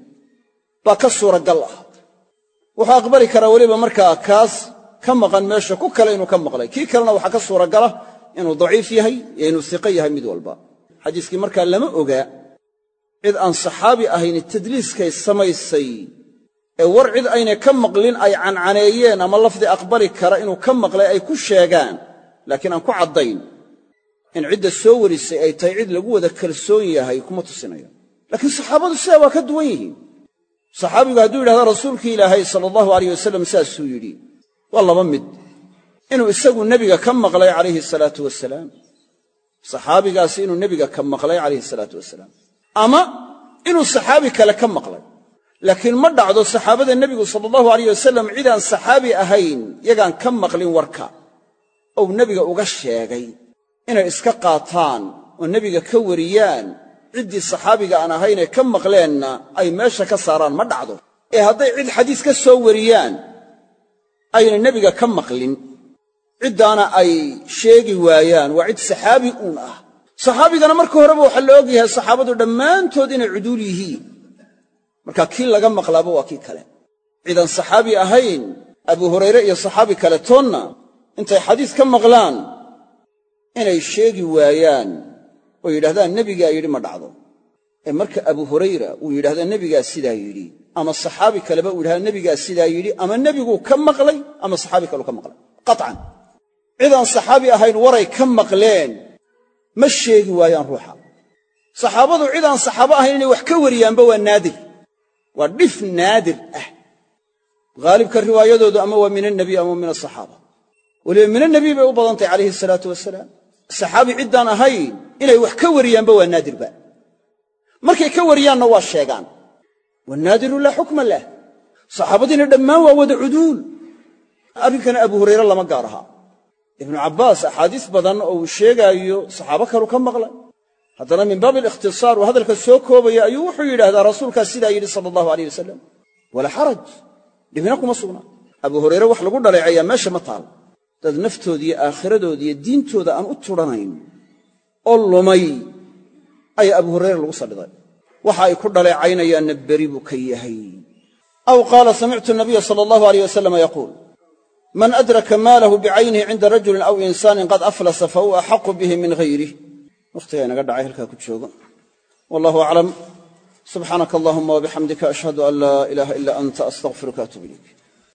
baa ka suuragal ah wuxuu aqbali karaa weliba markaa kaas ka maqan meesha ku kale inuu ka maqlay kii kalena waxaa ka suuragala inuu daciif yahay iyo inuu siqo yahay mid walba xadiiskii markaa lama oga cid aan saxaabi ahayn tadliiskay samaysay ee war cid aynay ka maqlin ay cancaneeyeen ama lafdi aqbali kara inuu ka maqlay ay ku sheegaan laakiin aan ku caddayn in cidda soo warisay ay tahay cid lagu wada kalsoon yahay kuma tusinayo laakiin saxaabadu sidaa waa ka duwan yihiin saxaabigu hadduu yidhahdo rasuulkii ilaahay sala allahu alayh wasalam saasuu yidhi waa laba mid inuu isagu nebiga ka maqlay calayhi salaatu wasalaam saxaabigaasi inuu nebiga ka maqlay calayhi salaatu wasalaam ama inuu saxaabi kale ka maqlay laakiin ma dhacdo saxaabada nebigu sala allahu alayh wasalam cidaan saxaabi ahayn yagaan ka maqlin warka ou nebiga uga sheegay inay iska qaataan oo nebiga ka wariyaan ciddii saxaabiga aan ahaynee ka maqleenna ay meesha ka saaraan ma dhacdo ee hadday cid xadiis ka soo wariyaan ayna nebiga ka maqlin ciddaana ay sheegi waayaan waa cid saxaabi uun ah saxaabigana marka horeba waxaa la og yahay saxaabadu dhammaantood inay cuduul yihiin marka kii laga maqlaaba waa kii kale cidaan saxaabi ahayn abu hurayre iyo saxaabi kale toonna intay xadiis ka maqlaan inay sheegi waayaan oo yidhahdaan nebigaa yidhi ma dhacdo ee marka abu hurayra uu yidhahda nebigaa sidaa yidhi ama saxaabi kaleba uu yidhahda nebigaa sidaa yidhi ama nebiguu ka maqlay ama saxaabi kaleu ka maqlay qaطcan cidaan saxaabi ahayn waray ka maqleen ma sheegi waayaan ruuxa saxaabadu cidaan saxaabo ahayn inay wax ka wariyaanba waa naadir waa dhif naadir ah haalibka riwaayadoodu ama waa min annebiy ama min asaxaaba weliba min annebiy bay u badantay calayhi salaatu wasalaam saxaabi ciddaan ahayn inay wax ka wariyaanba waa naadirba markay ka wariyaanna waa sheegaan wanaadiru laa xukma lah saxaabadiina dhammaan waa wada cuduul arrinkana abu hurayre lama gaar ahaa ibnu cabbaas axaadiis badan oo uu sheegaayo saxaabo kalu ka maqlay haddana min baabi alikhtisaar uu hadalka soo koobaya ayuu wuxuu yidhahdaa rasuulkaas sidaa yidhi sala allahu alayh wasalam walaa xaraj dhibina kuma sugnaa abu hurayre wax lagu dhaleecayaa meesha ma taal dad naftoodiiyo aakhiradoodiiyo diintooda aan u tudhanayn oo lumay ayaa abu hurayre lagu salliday waxa ay ku dhaleecaynayaanna beri buu ka yahay aw qaala samictu nabiya sala allahu alayh wasalama yaquul man adraka maalahu bicaynihi cinda rajulin aw insaanin qad aflasa fahuwa axaqu bihi min hayrih wakhtigaa inaga dhacay halkaa ku joogo wallahu aclam subxaanaka allahuma wabixamdika ashhadu an laa ilaaha ila anta astaqfiruka atuub ilayk